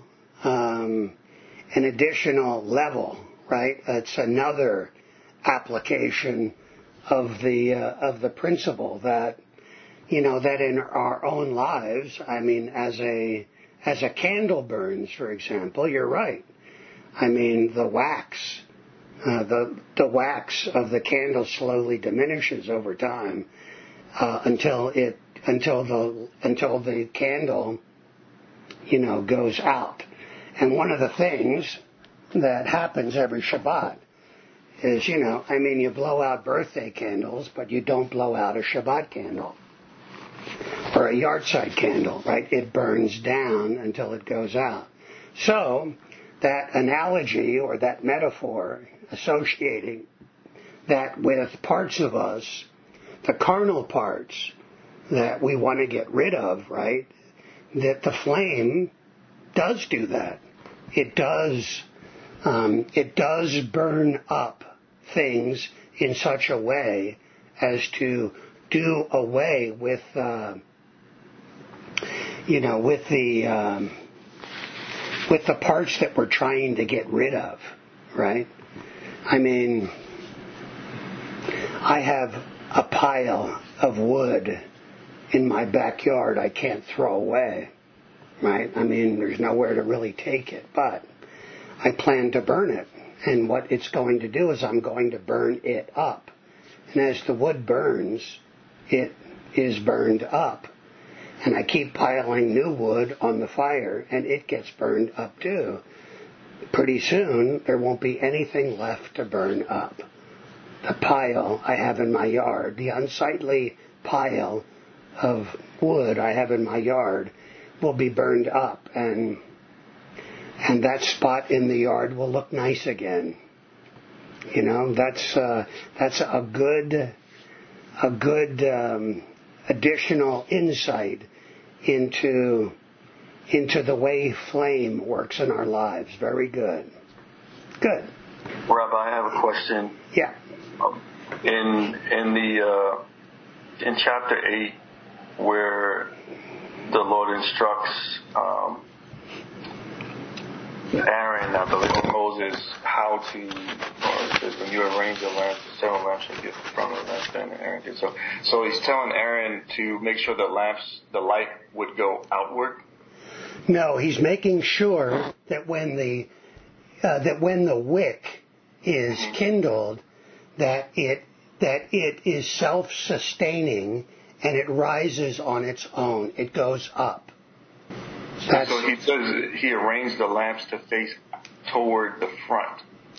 level, right? It's another application of the principle that that in our own lives, I mean, as a candle burns, for example, you're right. I mean, the wax of the candle slowly diminishes over time until the candle goes out. And one of the things that happens every Shabbat is, you blow out birthday candles, but you don't blow out a Shabbat candle or a yahrzeit candle, right? It burns down until it goes out. So that analogy or that metaphor, associating that with parts of us, the carnal parts that we want to get rid of, right? That the flame does do that. It does burn up things in such a way as to do away with the parts that we're trying to get rid of, right? I mean, I have a pile of wood in my backyard I can't throw away, right? I mean, there's nowhere to really take it, but I plan to burn it. And what it's going to do is I'm going to burn it up. And as the wood burns, it is burned up. And I keep piling new wood on the fire, and it gets burned up too. Pretty soon, there won't be anything left to burn up. The pile I have in my yard, the unsightly pile of wood I have in my yard, will be burned up, and that spot in the yard will look nice again. That's a good additional insight into the way flame works in our lives. Very good. Good. Rabbi, I have a question. Yeah. In chapter 8, where the Lord instructs Aaron, I believe, or Moses, how to, or it says, when you arrange the lamps, the 7 lamps shall get in front of the lampstand, and Aaron did. So he's telling Aaron to make sure the light would go outward. No, he's making sure that when the wick is kindled, that it is self-sustaining and it rises on its own. It goes up. So he says he arranged the lamps to face toward the front.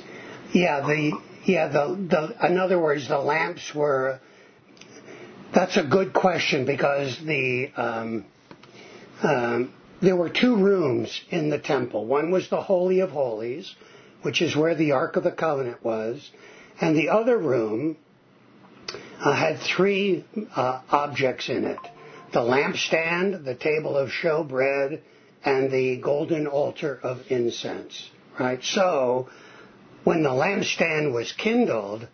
In other words, the lamps were. That's a good question because there were 2 rooms in the temple. One was the Holy of Holies, which is where the Ark of the Covenant was, and the other room had 3 objects in it: the lampstand, the table of showbread, and the golden altar of incense. Right? So, when the lampstand was kindled,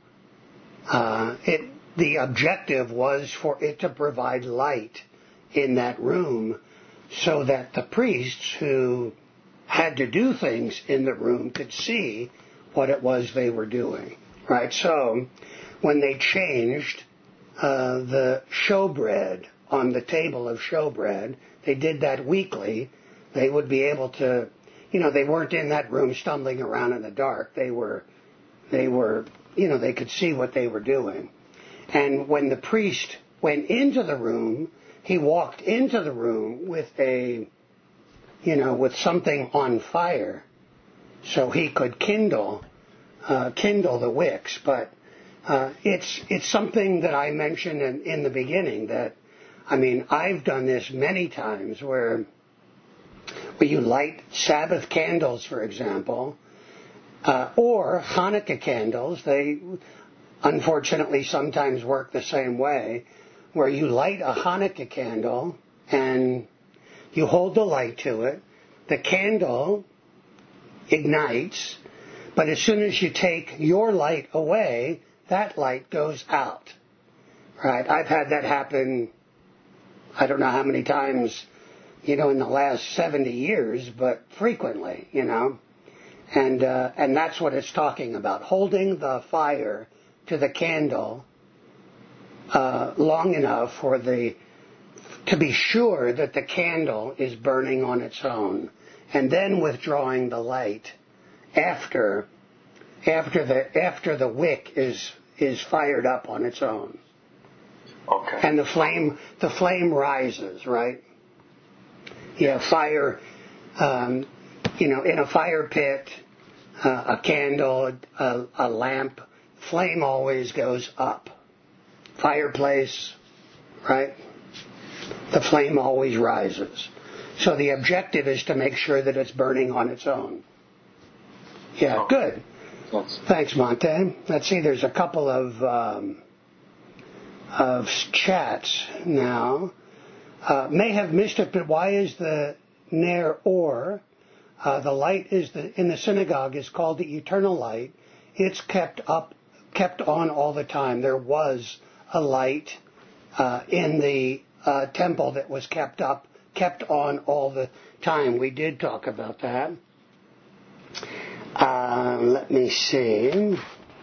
the objective was for it to provide light in that room so that the priests who had to do things in the room could see what it was they were doing. Right? So, when they changed the showbread on the table of showbread, they did that weekly. They would be able to, they weren't in that room stumbling around in the dark. They were, they could see what they were doing. And when the priest went into the room, he walked into the room with with something on fire, so he could kindle the wicks. But it's something that I mentioned in the beginning that, I've done this many times where you light Sabbath candles, for example, or Hanukkah candles. They unfortunately sometimes work the same way, where you light a Hanukkah candle and you hold the light to it. The candle ignites, but as soon as you take your light away, that light goes out. Right? I've had that happen, I don't know how many times, in the last 70 years, but frequently, And that's what it's talking about, holding the fire to the candle long enough to be sure that the candle is burning on its own, and then withdrawing the light after the wick is fired up on its own. Okay. And the flame rises, right? Yeah, fire. In a fire pit, a candle, a lamp, flame always goes up. Fireplace, right? The flame always rises. So the objective is to make sure that it's burning on its own. Yeah, good. Thanks, Monte. Let's see, there's a couple of chats now. May have missed it, but why is the Ner Or, the light in the synagogue is called the eternal light? It's kept on all the time. There was a light in the temple that was kept on all the time. We did talk about that. Let me see.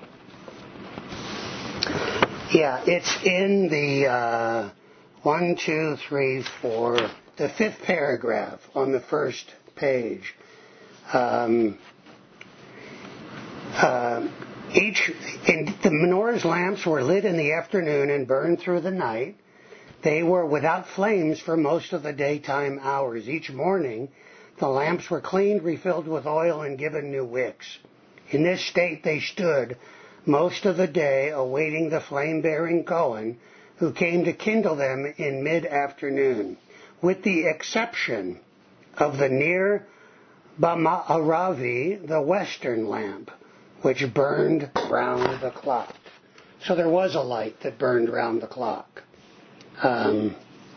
Yeah, it's in the 1, 2, 3, 4, the 5th paragraph on the first page. The menorah's lamps were lit in the afternoon and burned through the night. They were without flames for most of the daytime hours. Each morning, the lamps were cleaned, refilled with oil, and given new wicks. In this state they stood most of the day, awaiting the flame-bearing Cohen, who came to kindle them in mid-afternoon, with the exception of the Ner B'Ma'aravi, the western lamp, which burned round the clock. So there was a light that burned round the clock. But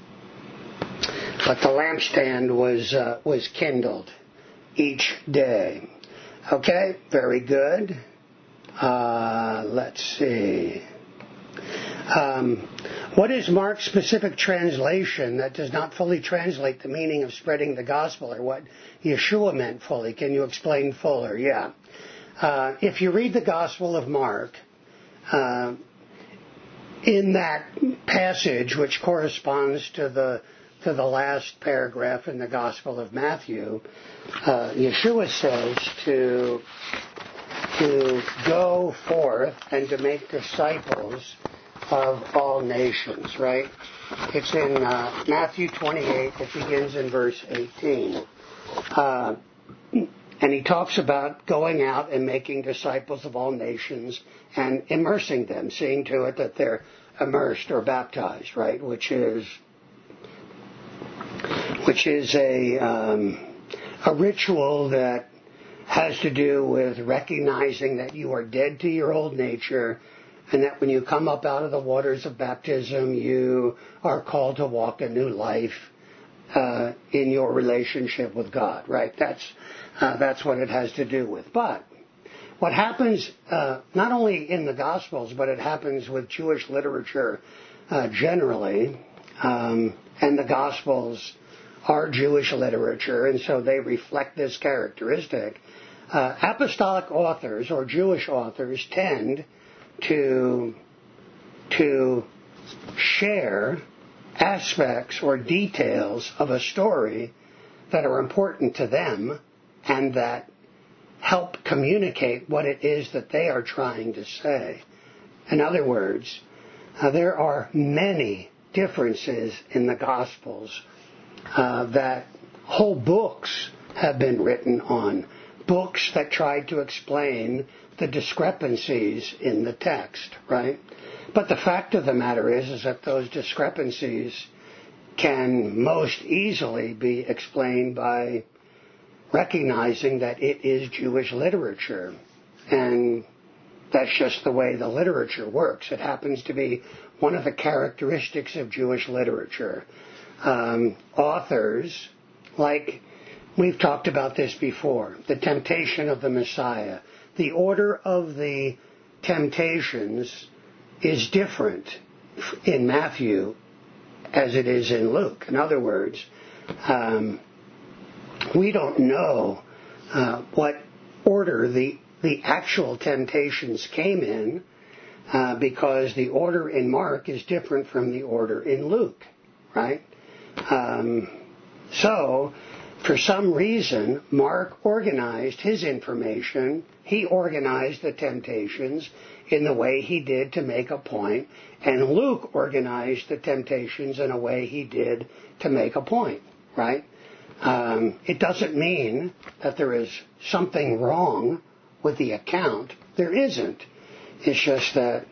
the lampstand was kindled each day. Okay, very good. Let's see. What is Mark's specific translation that does not fully translate the meaning of spreading the gospel, or what Yeshua meant fully? Can you explain fuller? Yeah. If you read the Gospel of Mark, in that passage, which corresponds to the last paragraph in the Gospel of Matthew, Yeshua says to go forth and to make disciples of all nations, right? It's in Matthew 28. It begins in verse 18. And he talks about going out and making disciples of all nations and immersing them, seeing to it that they're immersed or baptized, right? Which is a ritual that has to do with recognizing that you are dead to your old nature, and that when you come up out of the waters of baptism, you are called to walk a new life in your relationship with God, right? That's what it has to do with. But what happens not only in the Gospels, but it happens with Jewish literature generally, and the Gospels are Jewish literature, and so they reflect this characteristic. Apostolic authors or Jewish authors tend to share aspects or details of a story that are important to them and that help communicate what it is that they are trying to say. In other words, there are many differences in the Gospels that whole books have been written on, books that try to explain the discrepancies in the text, right? But the fact of the matter is that those discrepancies can most easily be explained by recognizing that it is Jewish literature. And that's just the way the literature works. It happens to be one of the characteristics of Jewish literature. Authors, like we've talked about this before, the temptation of the Messiah, the order of the temptations is different in Matthew as it is in Luke. In other words, we don't know what order the actual temptations came in because the order in Mark is different from the order in Luke, right? So, for some reason, Mark organized his information. He organized the temptations in the way he did to make a point, and Luke organized the temptations in a way he did to make a point, right? It doesn't mean that there is something wrong with the account. There isn't. It's just that,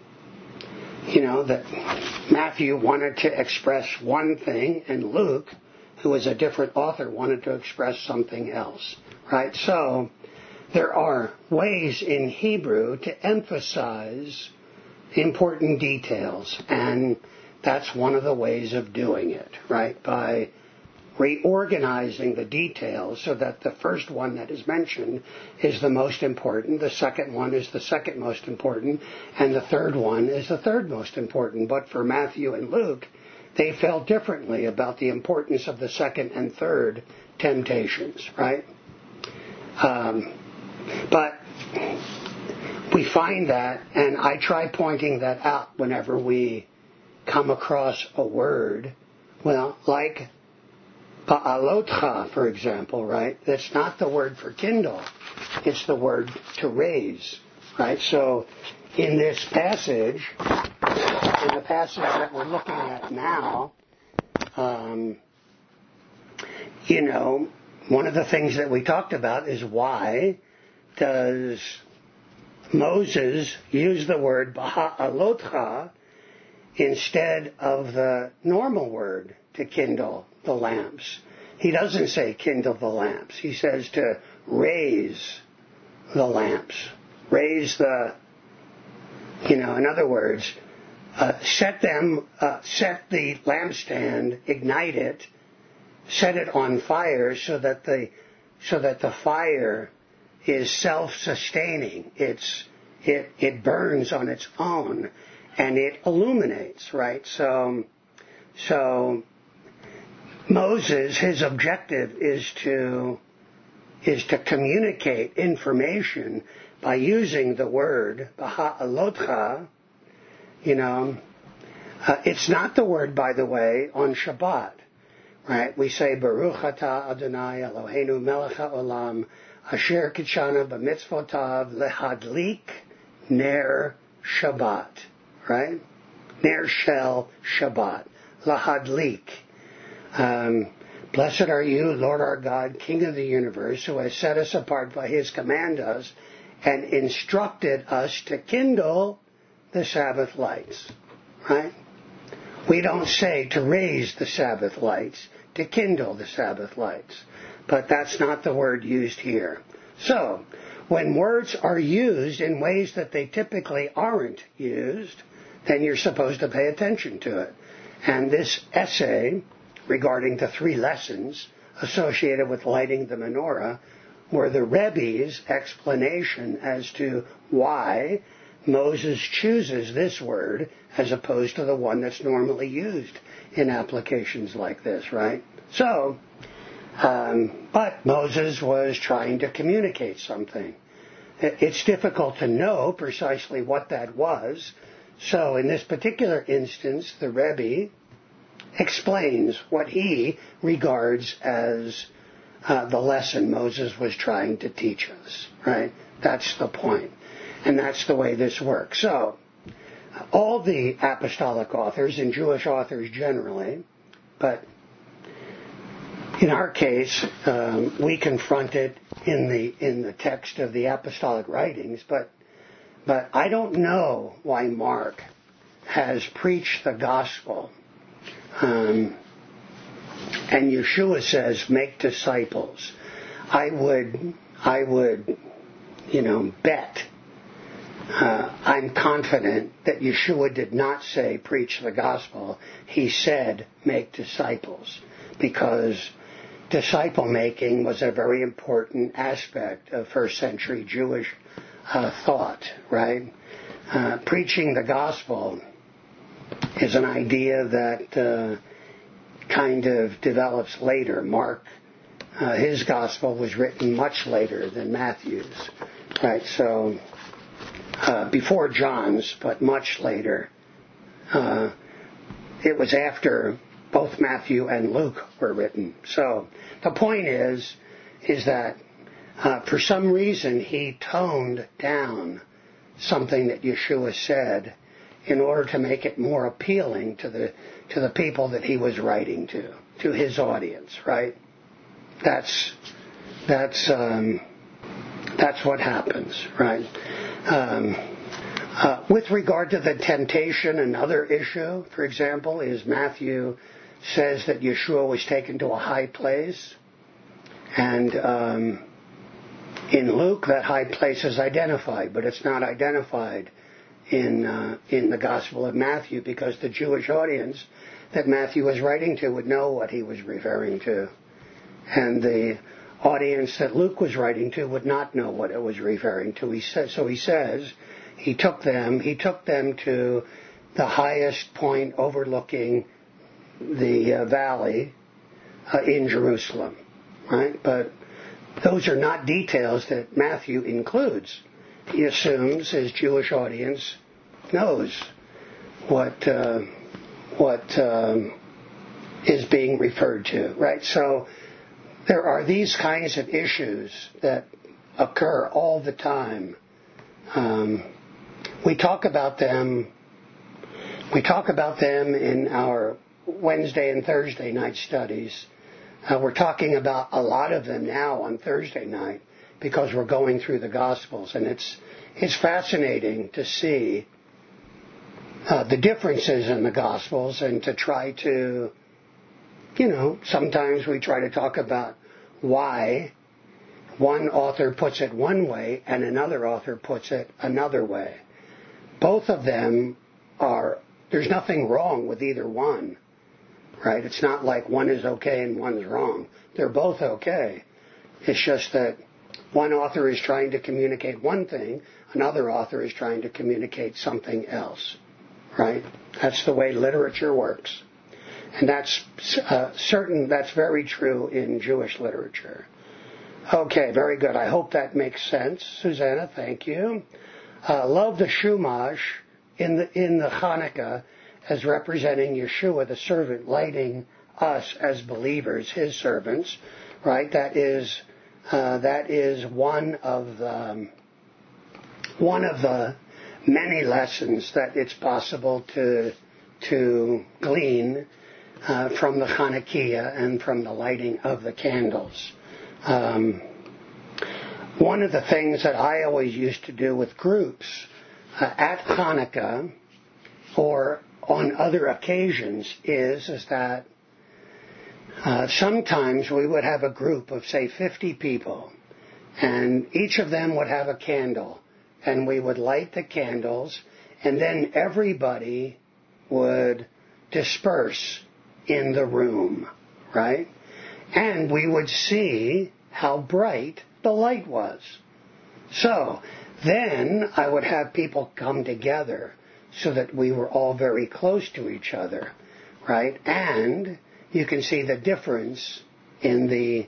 that Matthew wanted to express one thing, and Luke, who was a different author, wanted to express something else, right? So there are ways in Hebrew to emphasize important details, and that's one of the ways of doing it, right? By reorganizing the details so that the first one that is mentioned is the most important, the second one is the second most important, and the third one is the third most important. But for Matthew and Luke, they felt differently about the importance of the second and third temptations, right? But we find that, and I try pointing that out whenever we come across a word, well, like Ba'alotcha, for example, right? That's not the word for kindle. It's the word to raise, right? So in this passage, in the passage that we're looking at now, one of the things that we talked about is why does Moses use the word Ba'alotcha instead of the normal word to kindle the lamps? He doesn't say kindle the lamps. He says to raise the lamps. Raise the, in other words, set the lampstand, ignite it, set it on fire so that the fire is self-sustaining. It's it burns on its own, and it illuminates, right? So Moses, his objective is to communicate information by using the word Baha'alotcha. It's not the word, by the way, on Shabbat, right? We say Baruch Atah Adonai Eloheinu Melech HaOlam Asher Kitshana B'Mitzvotav Lehadlik Ner Shabbat, right? Ner Shel Shabbat, Lahadlik. Blessed are you, Lord our God, King of the universe, who has set us apart by his command us and instructed us to kindle the Sabbath lights, right? We don't say to raise the Sabbath lights, to kindle the Sabbath lights, but that's not the word used here. So, when words are used in ways that they typically aren't used, then you're supposed to pay attention to it. And this essay regarding the 3 lessons associated with lighting the menorah were the Rebbe's explanation as to why Moses chooses this word as opposed to the one that's normally used in applications like this, right? So, but Moses was trying to communicate something. It's difficult to know precisely what that was. So in this particular instance, the Rebbe explains what he regards as the lesson Moses was trying to teach us, right? That's the point. And that's the way this works. So, all the apostolic authors and Jewish authors generally, but in our case, we confront it in the text of the apostolic writings, but I don't know why Mark has preached the gospel. And Yeshua says, make disciples. I would, bet. I'm confident that Yeshua did not say preach the gospel. He said make disciples, because disciple making was a very important aspect of first century Jewish thought, right? Preaching the gospel is an idea that kind of develops later. Mark, his gospel was written much later than Matthew's, right? So before John's, but much later. It was after both Matthew and Luke were written. So the point is that for some reason he toned down something that Yeshua said in order to make it more appealing to the people that he was writing to his audience, right? That's what happens, right? With regard to the temptation, another issue, for example, is Matthew says that Yeshua was taken to a high place, and in Luke that high place is identified, but it's not identified in the Gospel of Matthew, because the Jewish audience that Matthew was writing to would know what he was referring to, and the audience that Luke was writing to would not know what it was referring to. He says he took them to the highest point overlooking the valley in Jerusalem, right? But those are not details that Matthew includes. He assumes his Jewish audience knows what is being referred to, right? So there are these kinds of issues that occur all the time. We talk about them in our Wednesday and Thursday night studies. We're talking about a lot of them now on Thursday night because we're going through the Gospels, and it's fascinating to see the differences in the Gospels, and to try to, sometimes we try to talk about why one author puts it one way and another author puts it another way. Both of them there's nothing wrong with either one, right? It's not like one is okay and one's wrong. They're both okay. It's just that one author is trying to communicate one thing, another author is trying to communicate something else, right? That's the way literature works. And that's that's very true in Jewish literature. Okay, very good. I hope that makes sense, Susanna. Thank you. Love the Shumash in the Hanukkah as representing Yeshua, the servant, lighting us as believers, his servants. Right? That is one of the many lessons that it's possible to glean from the Chanukiah and from the lighting of the candles. One of the things that I always used to do with groups at Hanukkah or on other occasions is that sometimes we would have a group of, say, 50 people, and each of them would have a candle, and we would light the candles, and then everybody would disperse in the room, right? And we would see how bright the light was. So then I would have people come together so that we were all very close to each other, right? And you can see the difference in the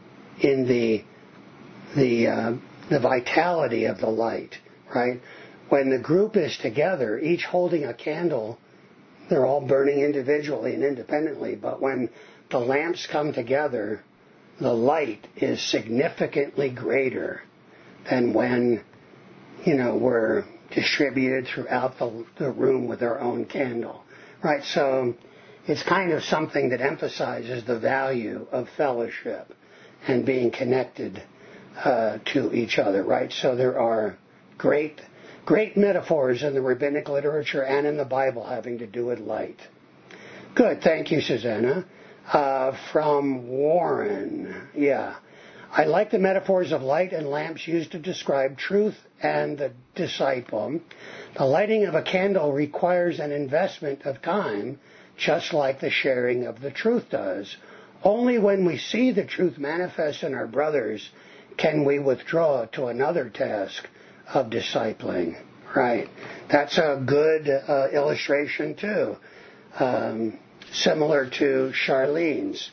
vitality of the light, right? When the group is together, each holding a candle, they're all burning individually and independently, but when the lamps come together, the light is significantly greater than when, we're distributed throughout the room with our own candle, right? So it's kind of something that emphasizes the value of fellowship and being connected to each other, right? So there are great metaphors in the rabbinic literature and in the Bible having to do with light. Good, thank you, Susanna. From Warren, yeah. I like the metaphors of light and lamps used to describe truth and the disciple. The lighting of a candle requires an investment of time, just like the sharing of the truth does. Only when we see the truth manifest in our brothers can we withdraw to another task of discipling. Right. That's a good illustration, too. Similar to Charlene's,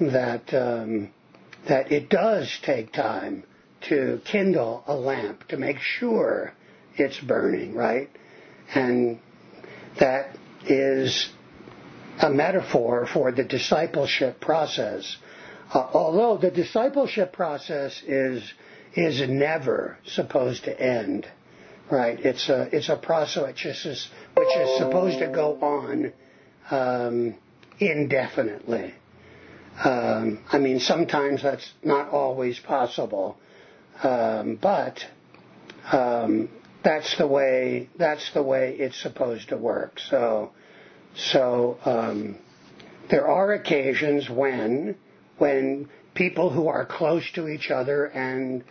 that it does take time to kindle a lamp, to make sure it's burning, right? And that is a metaphor for the discipleship process. Although the discipleship process is never supposed to end, right? It's a process which is supposed to go on indefinitely. Sometimes that's not always possible, but that's the way it's supposed to work. So there are occasions when people who are close to each other and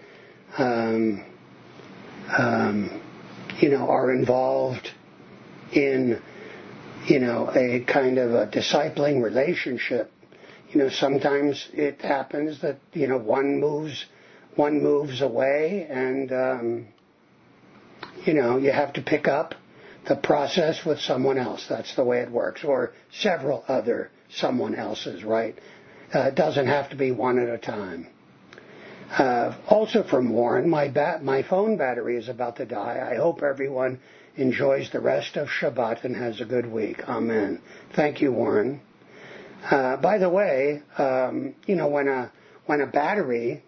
are involved in a kind of a discipling relationship. Sometimes it happens that one moves away, and you have to pick up the process with someone else. That's the way it works, or several other someone else's, right? It doesn't have to be one at a time. Also from Warren, my phone battery is about to die. I hope everyone enjoys the rest of Shabbat and has a good week. Amen. Thank you, Warren. By the way, when a battery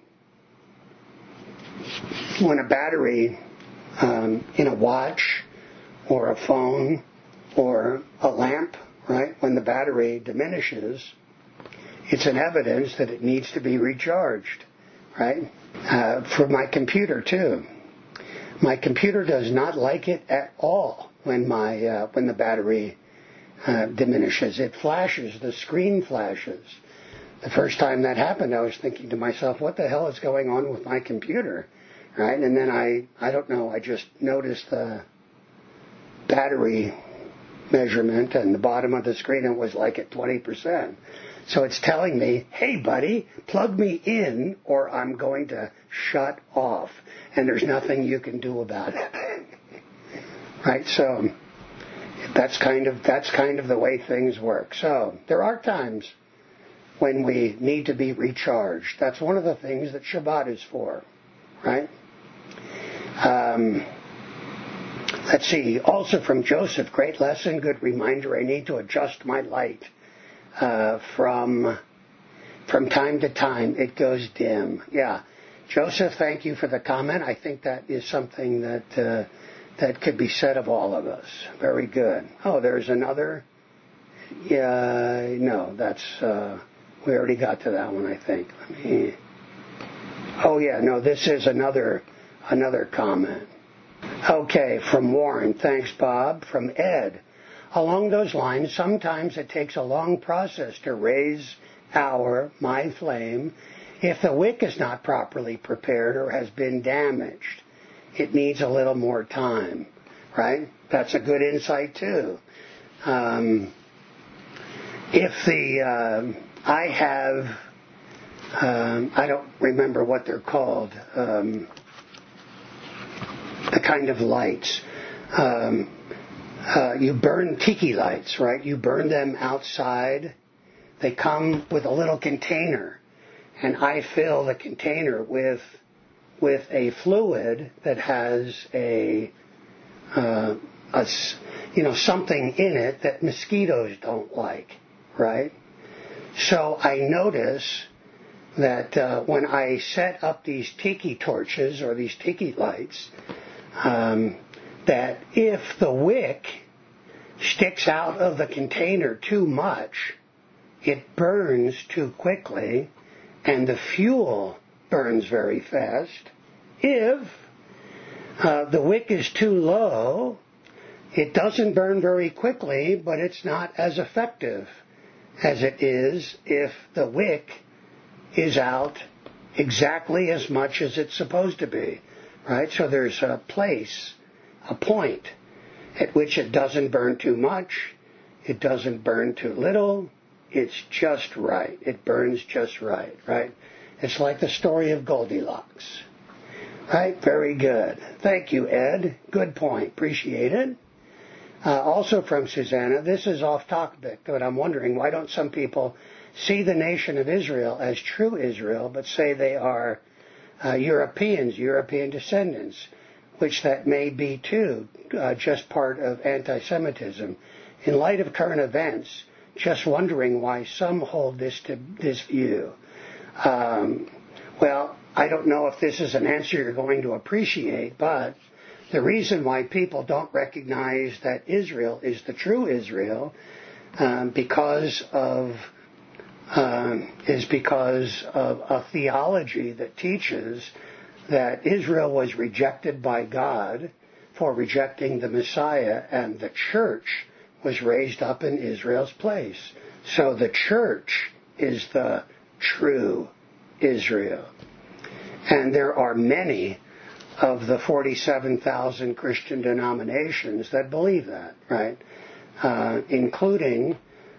in a watch or a phone or a lamp, right? When the battery diminishes, it's an evidence that it needs to be recharged, right? For my computer too. My computer does not like it at all when the battery diminishes. It flashes. The screen flashes. The first time that happened, I was thinking to myself, what the hell is going on with my computer? Right? And then I don't know, I just noticed the battery measurement and the bottom of the screen, it was like at 20%. So it's telling me, hey, buddy, plug me in or I'm going to shut off. And there's nothing you can do about it. Right? So that's kind of the way things work. So there are times when we need to be recharged. That's one of the things that Shabbat is for. Right? Let's see. Also from Joseph, great lesson, good reminder. I need to adjust my light. From time to time, it goes dim. Yeah. Joseph, thank you for the comment. I think that is something that could be said of all of us. Very good. Oh, there's another. Yeah, no, that's, we already got to that one, I think. Oh, yeah, no, this is another comment. Okay, from Warren. Thanks, Bob. From Ed. Along those lines, sometimes it takes a long process to raise my flame if the wick is not properly prepared or has been damaged. It needs a little more time, right? That's a good insight, too. I don't remember what they're called, the kind of lights. You burn tiki lights, right? You burn them outside. They come with a little container, and I fill the container with a fluid that has something in it that mosquitoes don't like, right? So I notice that when I set up these tiki torches or these tiki lights, that if the wick sticks out of the container too much, it burns too quickly, and the fuel burns very fast. If the wick is too low, it doesn't burn very quickly, but it's not as effective as it is if the wick is out exactly as much as it's supposed to be, right? So there's a point at which it doesn't burn too much, it doesn't burn too little, it's just right. It burns just right, right? It's like the story of Goldilocks. Right? Very good. Thank you, Ed. Good point. Appreciate it. Also from Susanna, this is off topic, but I'm wondering, why don't some people see the nation of Israel as true Israel, but say they are European descendants, which that may be too, just part of anti-Semitism. In light of current events, just wondering why some hold this view. Well, I don't know if this is an answer you're going to appreciate, but the reason why people don't recognize that Israel is the true Israel is because of a theology that teaches that Israel was rejected by God for rejecting the Messiah, and the church was raised up in Israel's place. So the church is the true Israel. And there are many of the 47,000 Christian denominations that believe that, right? Including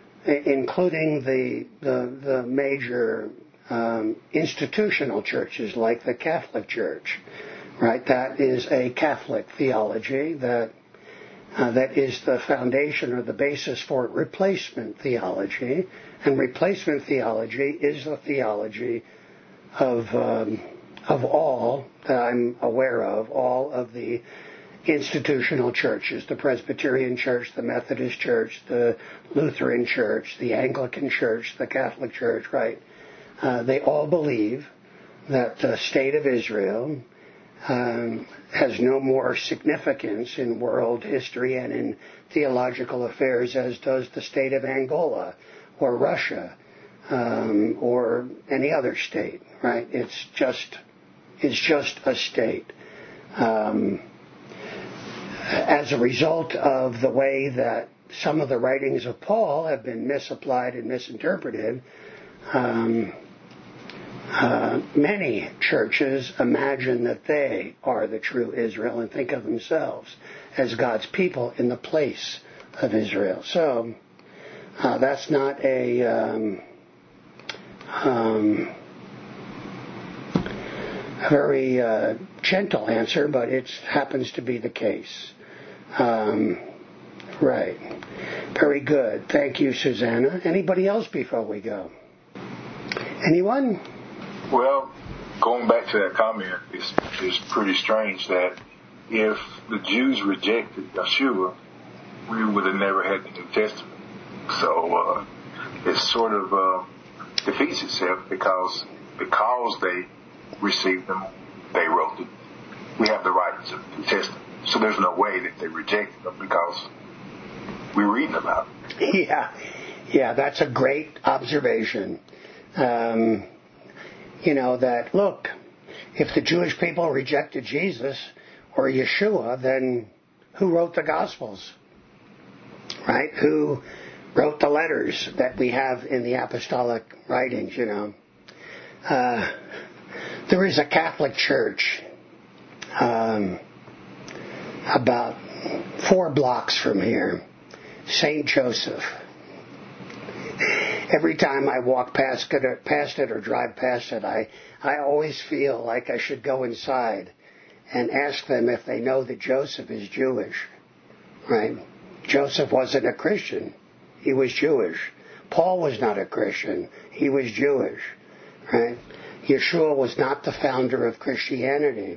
the major institutional churches like the Catholic Church, right? That is a Catholic theology that is the foundation or the basis for replacement theology, and replacement theology is the theology of all that I'm aware of, all of the institutional churches, the Presbyterian Church, the Methodist Church, the Lutheran Church, the Anglican Church, the Catholic Church, right? They all believe that the state of Israel has no more significance in world history and in theological affairs as does the state of Angola or Russia or any other state, right? It's just a state. As a result of the way that some of the writings of Paul have been misapplied and misinterpreted, many churches imagine that they are the true Israel and think of themselves as God's people in the place of Israel. So that's not a A very gentle answer, but it happens to be the case. Right. Very good. Thank you, Susanna. Anybody else before we go? Anyone? Well, going back to that comment, it's pretty strange that if the Jews rejected Yeshua, we would have never had the New Testament. So it sort of defeats itself because they received them, they wrote it. We have the rights of the New Testament. So there's no way that they rejected them because we're reading about it. Yeah, that's a great observation. That, look, if the Jewish people rejected Jesus or Yeshua, then who wrote the Gospels? Right? Who wrote the letters that we have in the apostolic writings, There is a Catholic church about 4 blocks from here, St. Joseph. Every time I walk past it or drive past it, I always feel like I should go inside and ask them if they know that Joseph is Jewish. Right? Joseph wasn't a Christian. He was Jewish. Paul was not a Christian. He was Jewish. Right? Yeshua was not the founder of Christianity.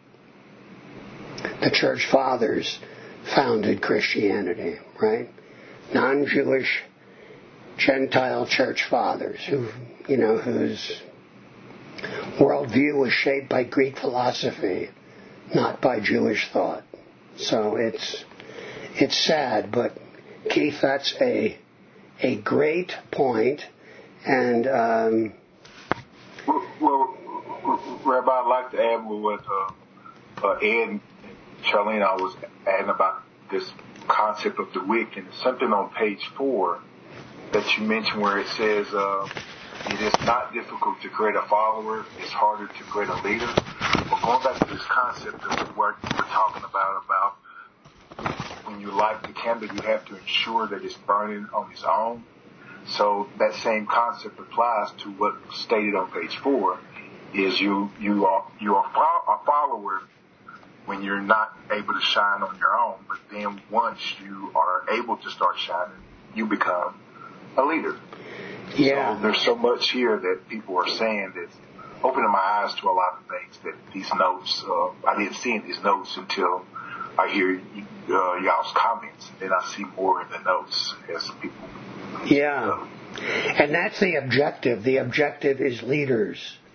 The church fathers founded Christianity, right? Non-Jewish Gentile church fathers whose worldview was shaped by Greek philosophy, not by Jewish thought. So it's sad, but Keith, that's a great point, and well, Rabbi, I'd like to add what Ed and Charlene, I was adding about this concept of the wick, and something on page 4 that you mentioned where it says it is not difficult to create a follower, it's harder to create a leader. But going back to this concept of what we're talking about when you light the candle, you have to ensure that it's burning on its own. So that same concept applies to what stated on page 4, is you are a follower when you're not able to shine on your own, but then once you are able to start shining, you become a leader. Yeah. So there's so much here that people are saying that's opening my eyes to a lot of things that these notes, I didn't see in these notes until I hear y'all's comments, and then I see more in the notes as people. Yeah. And that's the objective. The objective is leaders.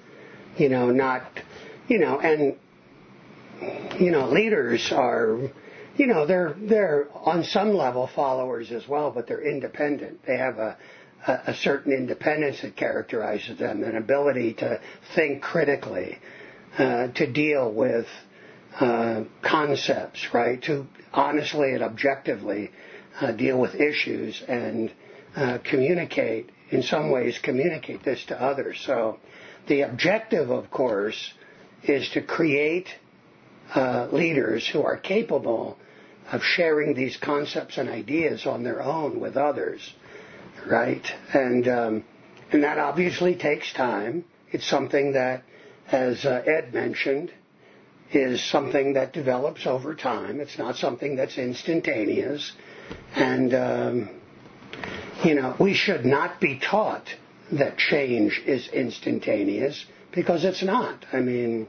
Leaders are, they're on some level followers as well, but they're independent. They have a certain independence that characterizes them, an ability to think critically, to deal with concepts, right? To honestly and objectively deal with issues and communicate this to others. So the objective, of course, is to create leaders who are capable of sharing these concepts and ideas on their own with others, right? And that obviously takes time. It's something that, as Ed mentioned, is something that develops over time. It's not something that's instantaneous. And, we should not be taught that change is instantaneous, because it's not. I mean,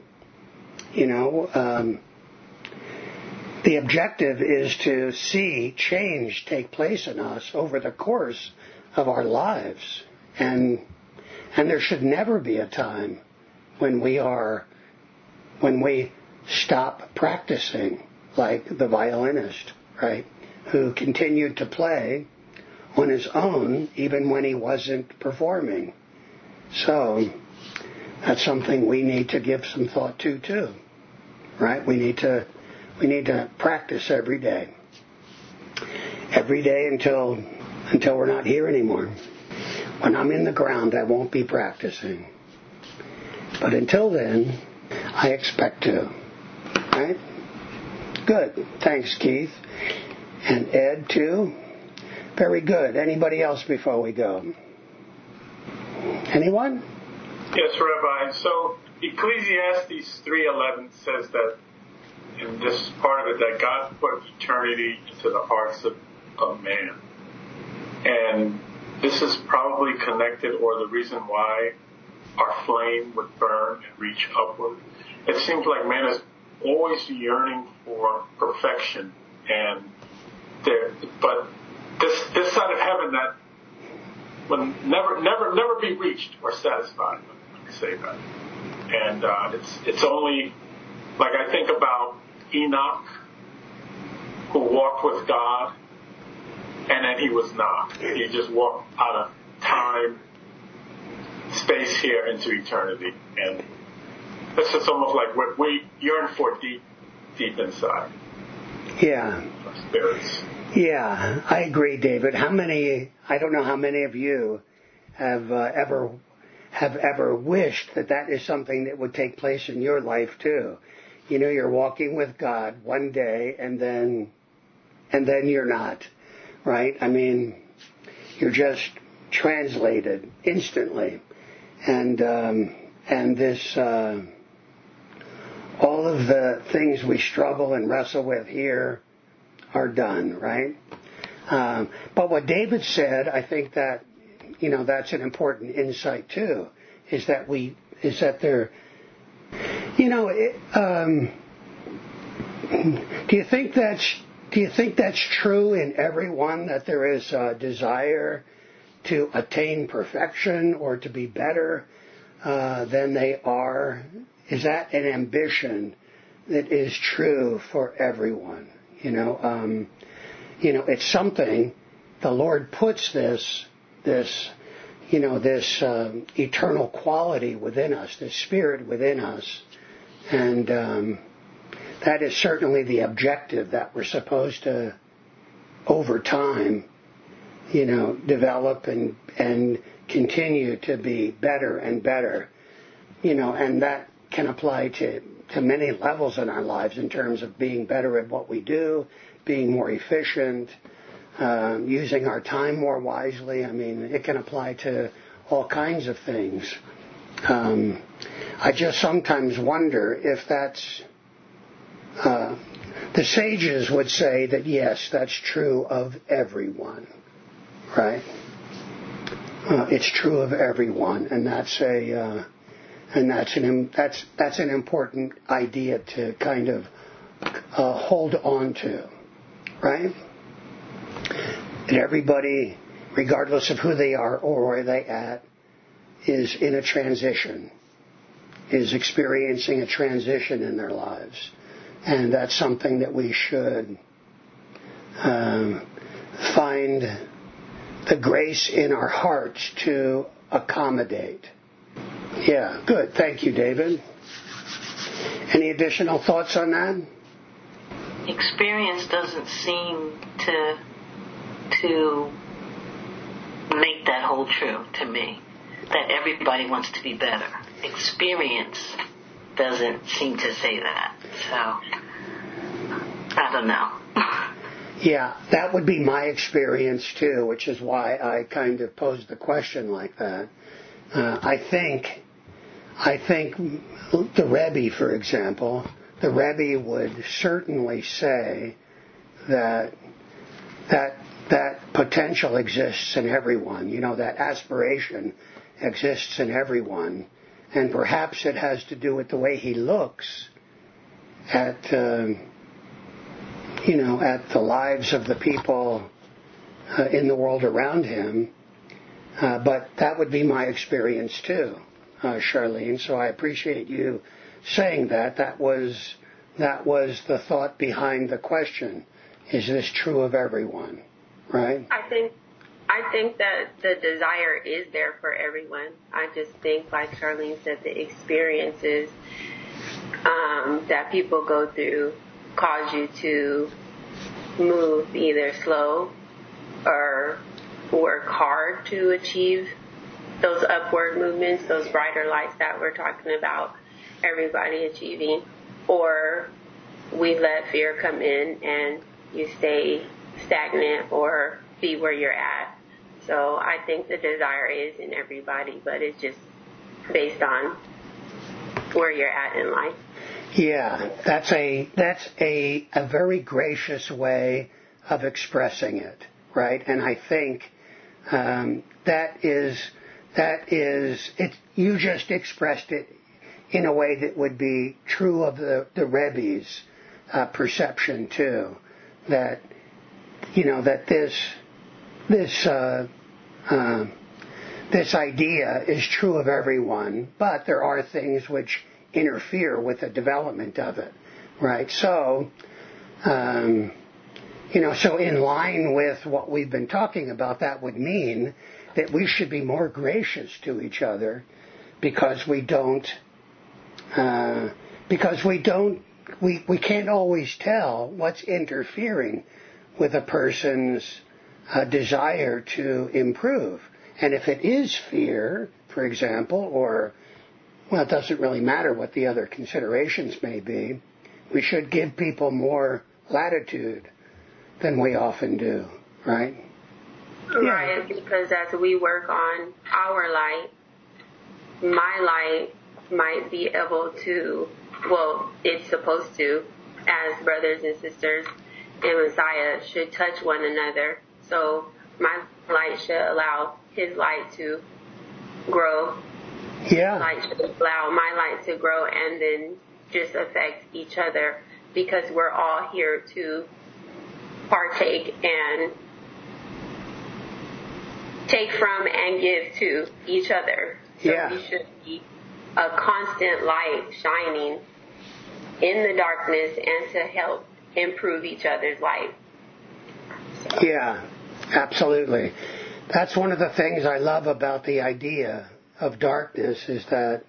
the objective is to see change take place in us over the course of our lives. And there should never be a time when we stop practicing, like the violinist, right, who continued to play on his own even when he wasn't performing. So that's something we need to give some thought to too, right? We need to practice every day until we're not here anymore. When I'm in the ground, I won't be practicing. But until then, I expect to. Right? Good. Thanks, Keith. And Ed, too. Very good. Anybody else before we go? Anyone? Yes, Rabbi. So Ecclesiastes 3:11 says that in this part of it that God put eternity into the hearts of man. And this is probably connected, or the reason why our flame would burn and reach upward. It seems like man is always yearning for perfection, but this side of heaven that will never be reached or satisfied. Let me say that. And it's only, like I think about Enoch, who walked with God, and then he was not. He just walked out of time, space here into eternity. And it's just almost like what we yearn for deep inside. Yeah. Our spirits. Yeah, I agree, David. I don't know how many of you have ever wished that is something that would take place in your life too. You know, you're walking with God one day and then you're not, right? I mean, you're just translated instantly. And this, all of the things we struggle and wrestle with here are done, right? But what David said, I think that, you know, that's an important insight too, is that there, you know, do you think that's true in everyone, that there is a desire to attain perfection or to be better than they are? Is that an ambition that is true for everyone? You know, it's something the Lord puts this eternal quality within us, this spirit within us, and that is certainly the objective that we're supposed to, over time, you know, develop and continue to be better and better, you know, and that can apply to many levels in our lives in terms of being better at what we do, being more efficient, using our time more wisely. I mean, it can apply to all kinds of things. I just sometimes wonder if that's... the sages would say that yes, that's true of everyone, right? It's true of everyone, and that's an important idea to kind of hold on to, right? And everybody, regardless of who they are or where they at, is in a transition, is experiencing a transition in their lives. And that's something that we should find the grace in our hearts to accommodate. Yeah, good. Thank you, David. Any additional thoughts on that? Experience doesn't seem to make that hold true to me, that everybody wants to be better. Experience doesn't seem to say that. So, I don't know. Yeah, that would be my experience too, which is why I kind of posed the question like that. I think the Rebbe, for example, the Rebbe would certainly say that potential exists in everyone. You know, that aspiration exists in everyone. And perhaps it has to do with the way he looks at the lives of the people in the world around him. But that would be my experience too, Charlene. So I appreciate you saying that. That was the thought behind the question. Is this true of everyone? Right? I think that the desire is there for everyone. I just think, like Charlene said, the experiences that people go through cause you to move either slow or work hard to achieve those upward movements, those brighter lights that we're talking about everybody achieving, or we let fear come in and you stay stagnant or be where you're at. So I think the desire is in everybody, but it's just based on where you're at in life. Yeah, that's a very gracious way of expressing it, right? And I think that is it. You just expressed it in a way that would be true of the Rebbe's perception too. That that this idea is true of everyone, but there are things which interfere with the development of it, right? So, so in line with what we've been talking about, that would mean that we should be more gracious to each other because we can't always tell what's interfering with a person's desire to improve. And if it is fear, for example, or, well, it doesn't really matter what the other considerations may be, we should give people more latitude than we often do, right? Right, because as we work on our light, my light might be able to, well, it's supposed to, as brothers and sisters in Messiah, should touch one another. So my light should allow his light to grow. Yeah. Light should allow my light to grow and then just affect each other, because we're all here to partake and take from and give to each other. So we should be a constant light shining in the darkness and to help improve each other's life. So. Yeah, absolutely. That's one of the things I love about the idea of darkness is that,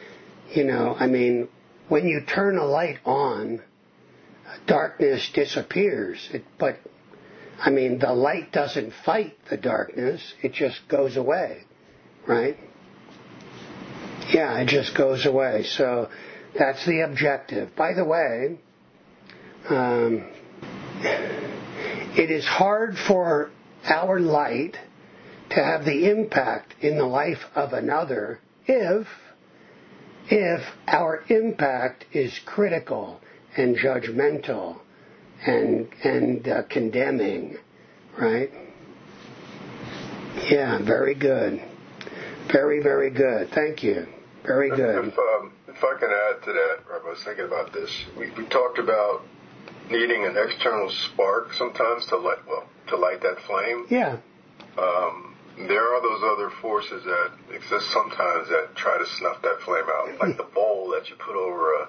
when you turn a light on, darkness disappears. But the light doesn't fight the darkness. It just goes away, right? Yeah, it just goes away. So that's the objective. By the way, it is hard for our light to have the impact in the life of another if our impact is critical and judgmental and condemning, right? Yeah, very good. Very, very good. Thank you. Very good. If I can add to that, Rabbi, I was thinking about this. We talked about needing an external spark sometimes to light that flame. Yeah. There are those other forces that exist sometimes that try to snuff that flame out, like the bowl that you put over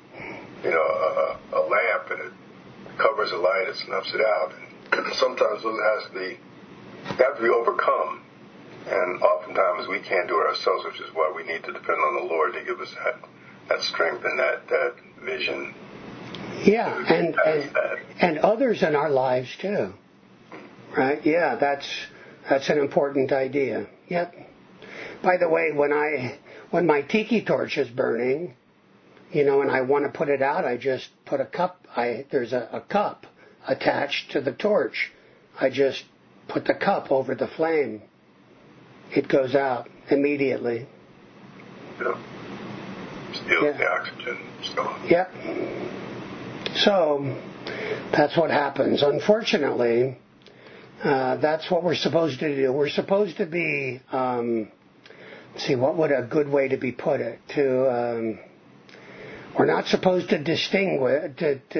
a lamp and it covers the light, it snuffs it out. And sometimes those have to be overcome. And oftentimes we can't do it ourselves, which is why we need to depend on the Lord to give us that strength and that vision. Yeah, and others in our lives too. Right? Yeah, that's an important idea. Yep. By the way, when my tiki torch is burning, and I want to put it out, I just put a cup. There's a cup attached to the torch. I just put the cup over the flame. It goes out immediately. Yeah. Steals the oxygen. So. Yep. So that's what happens. Unfortunately, that's what we're supposed to do. We're supposed to be. What would a good way to be put it? We're not supposed to distinguish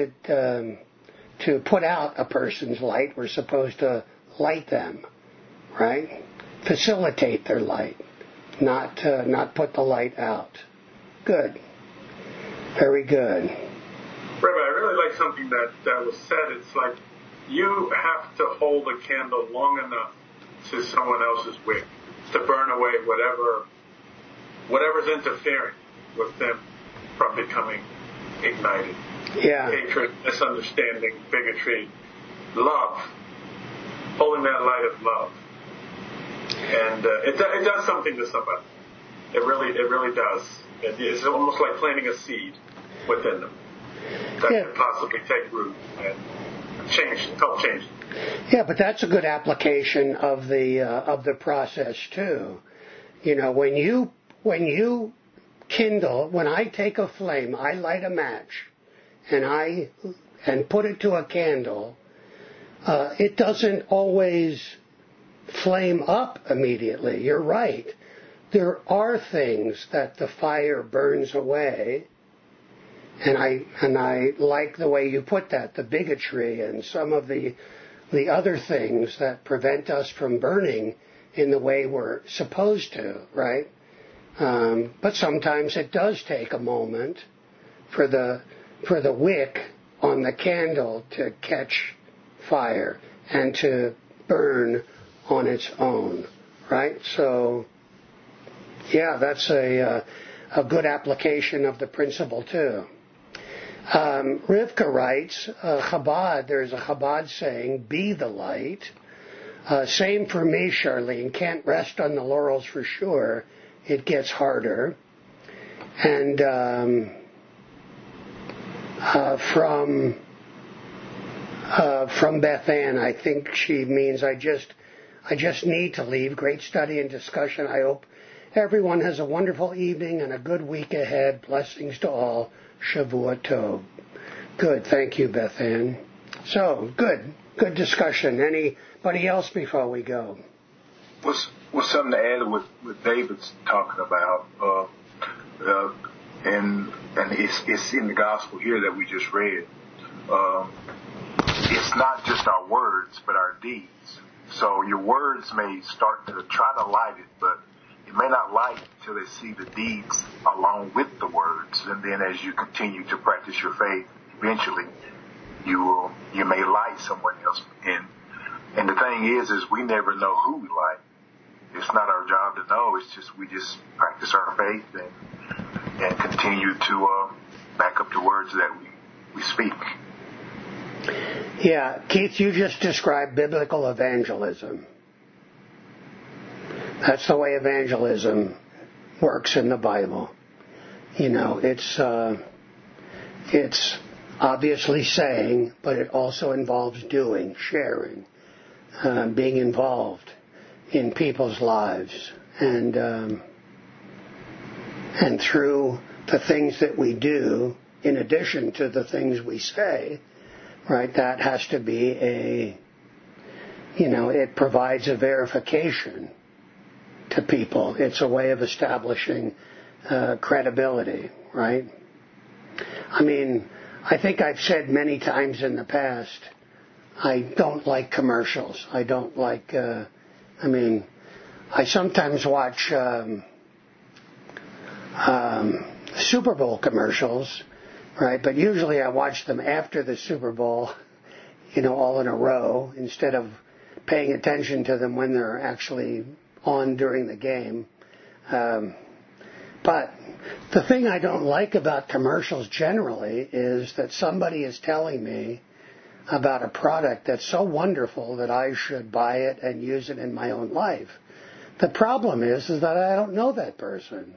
to put out a person's light. We're supposed to light them, right? Facilitate their light, not put the light out. Good. Very good. Rabbi, I really like something that was said. It's like you have to hold a candle long enough to someone else's wick to burn away whatever's interfering with them from becoming ignited. Yeah. Hatred, misunderstanding, bigotry, love. Holding that light of love. And it does something to somebody. It really does. It's almost like planting a seed within them that can possibly take root and help change. Yeah, but that's a good application of the process too. You know, when you kindle, when I take a flame, I light a match, and put it to a candle. It doesn't always flame up immediately. You're right. There are things that the fire burns away, and I like the way you put that, the bigotry and some of the other things that prevent us from burning in the way we're supposed to, right? But sometimes it does take a moment for the wick on the candle to catch fire and to burn on its own, right? So, yeah, that's a good application of the principle too. Rivka writes, Chabad, there's a Chabad saying, be the light. Same for me, Charlene. Can't rest on the laurels for sure. It gets harder. And from Beth Ann, I think she means I just need to leave. Great study and discussion. I hope everyone has a wonderful evening and a good week ahead. Blessings to all. Shavua Tov. Good. Thank you, Beth Ann. So, good discussion. Anybody else before we go? Was something to add what David's talking about, and it's in the gospel here that we just read. It's not just our words, but our deeds. So your words may start to try to light it, but it may not light until they see the deeds along with the words. And then as you continue to practice your faith, eventually you may light someone else. And the thing is we never know who we light. It's not our job to know. It's just we just practice our faith and continue to back up the words that we speak. Yeah, Keith, you just described biblical evangelism. That's the way evangelism works in the Bible. You know, it's obviously saying, but it also involves doing, sharing, being involved in people's lives, and through the things that we do, in addition to the things we say, right? That has to be it provides a verification to people. It's a way of establishing credibility, right? I mean, I think I've said many times in the past, I don't like commercials. I don't like, I sometimes watch Super Bowl commercials, right? But usually I watch them after the Super Bowl, all in a row, instead of paying attention to them when they're actually on during the game. But the thing I don't like about commercials generally is that somebody is telling me about a product that's so wonderful that I should buy it and use it in my own life. The problem is that I don't know that person.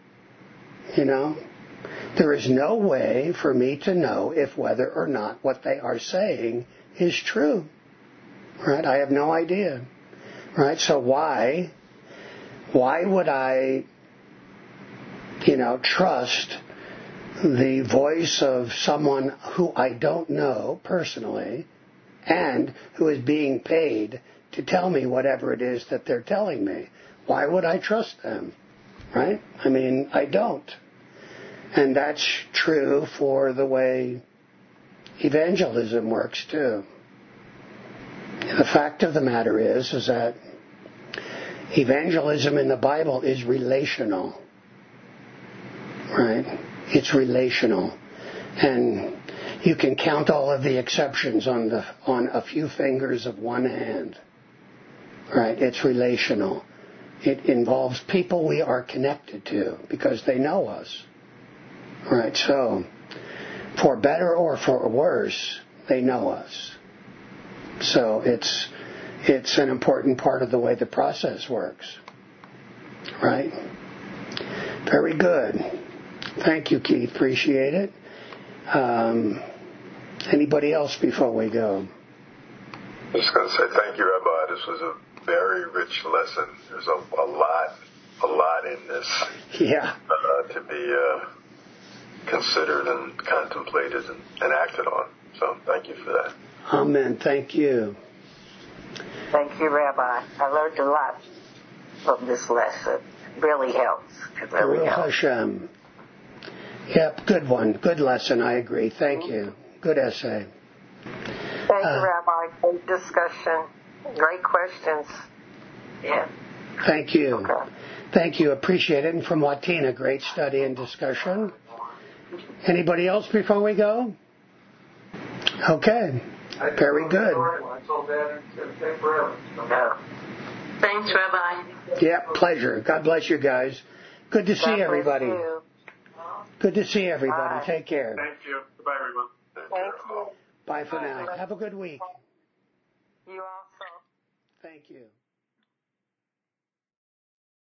There is no way for me to know if whether or not what they are saying is true. Right? I have no idea. Right? So why would I, trust the voice of someone who I don't know personally and who is being paid to tell me whatever it is that they're telling me? Why would I trust them? Right? I don't. And that's true for the way evangelism works too. The fact of the matter is that evangelism in the Bible is relational. Right? It's relational. And you can count all of the exceptions on a few fingers of one hand. Right? It's relational. It involves people we are connected to because they know us. Right? So, for better or for worse, they know us. So it's an important part of the way the process works. Right? Very good. Thank you, Keith. Appreciate it. Anybody else before we go? I'm just going to say thank you, Rabbi. This was a very rich lesson. There's a lot in this to be considered and contemplated and acted on. So thank you for that. Amen. Thank you. Thank you, Rabbi. I learned a lot from this lesson. It really helps. It really helps. Hashem. Yep, good one. Good lesson. I agree. Thank you. Good essay. Thank you, Rabbi. Great discussion. Great questions. Yeah. Thank you. Okay. Thank you. Appreciate it. And from Latina, great study and discussion. Anybody else before we go? Okay. Very good. Thanks, Rabbi. Yeah, pleasure. God bless you guys. Good to see everybody. Good to see everybody. Bye. Take care. Thank you. Goodbye, everyone. Thank you. Bye for now. Have a good week. You also. Thank you.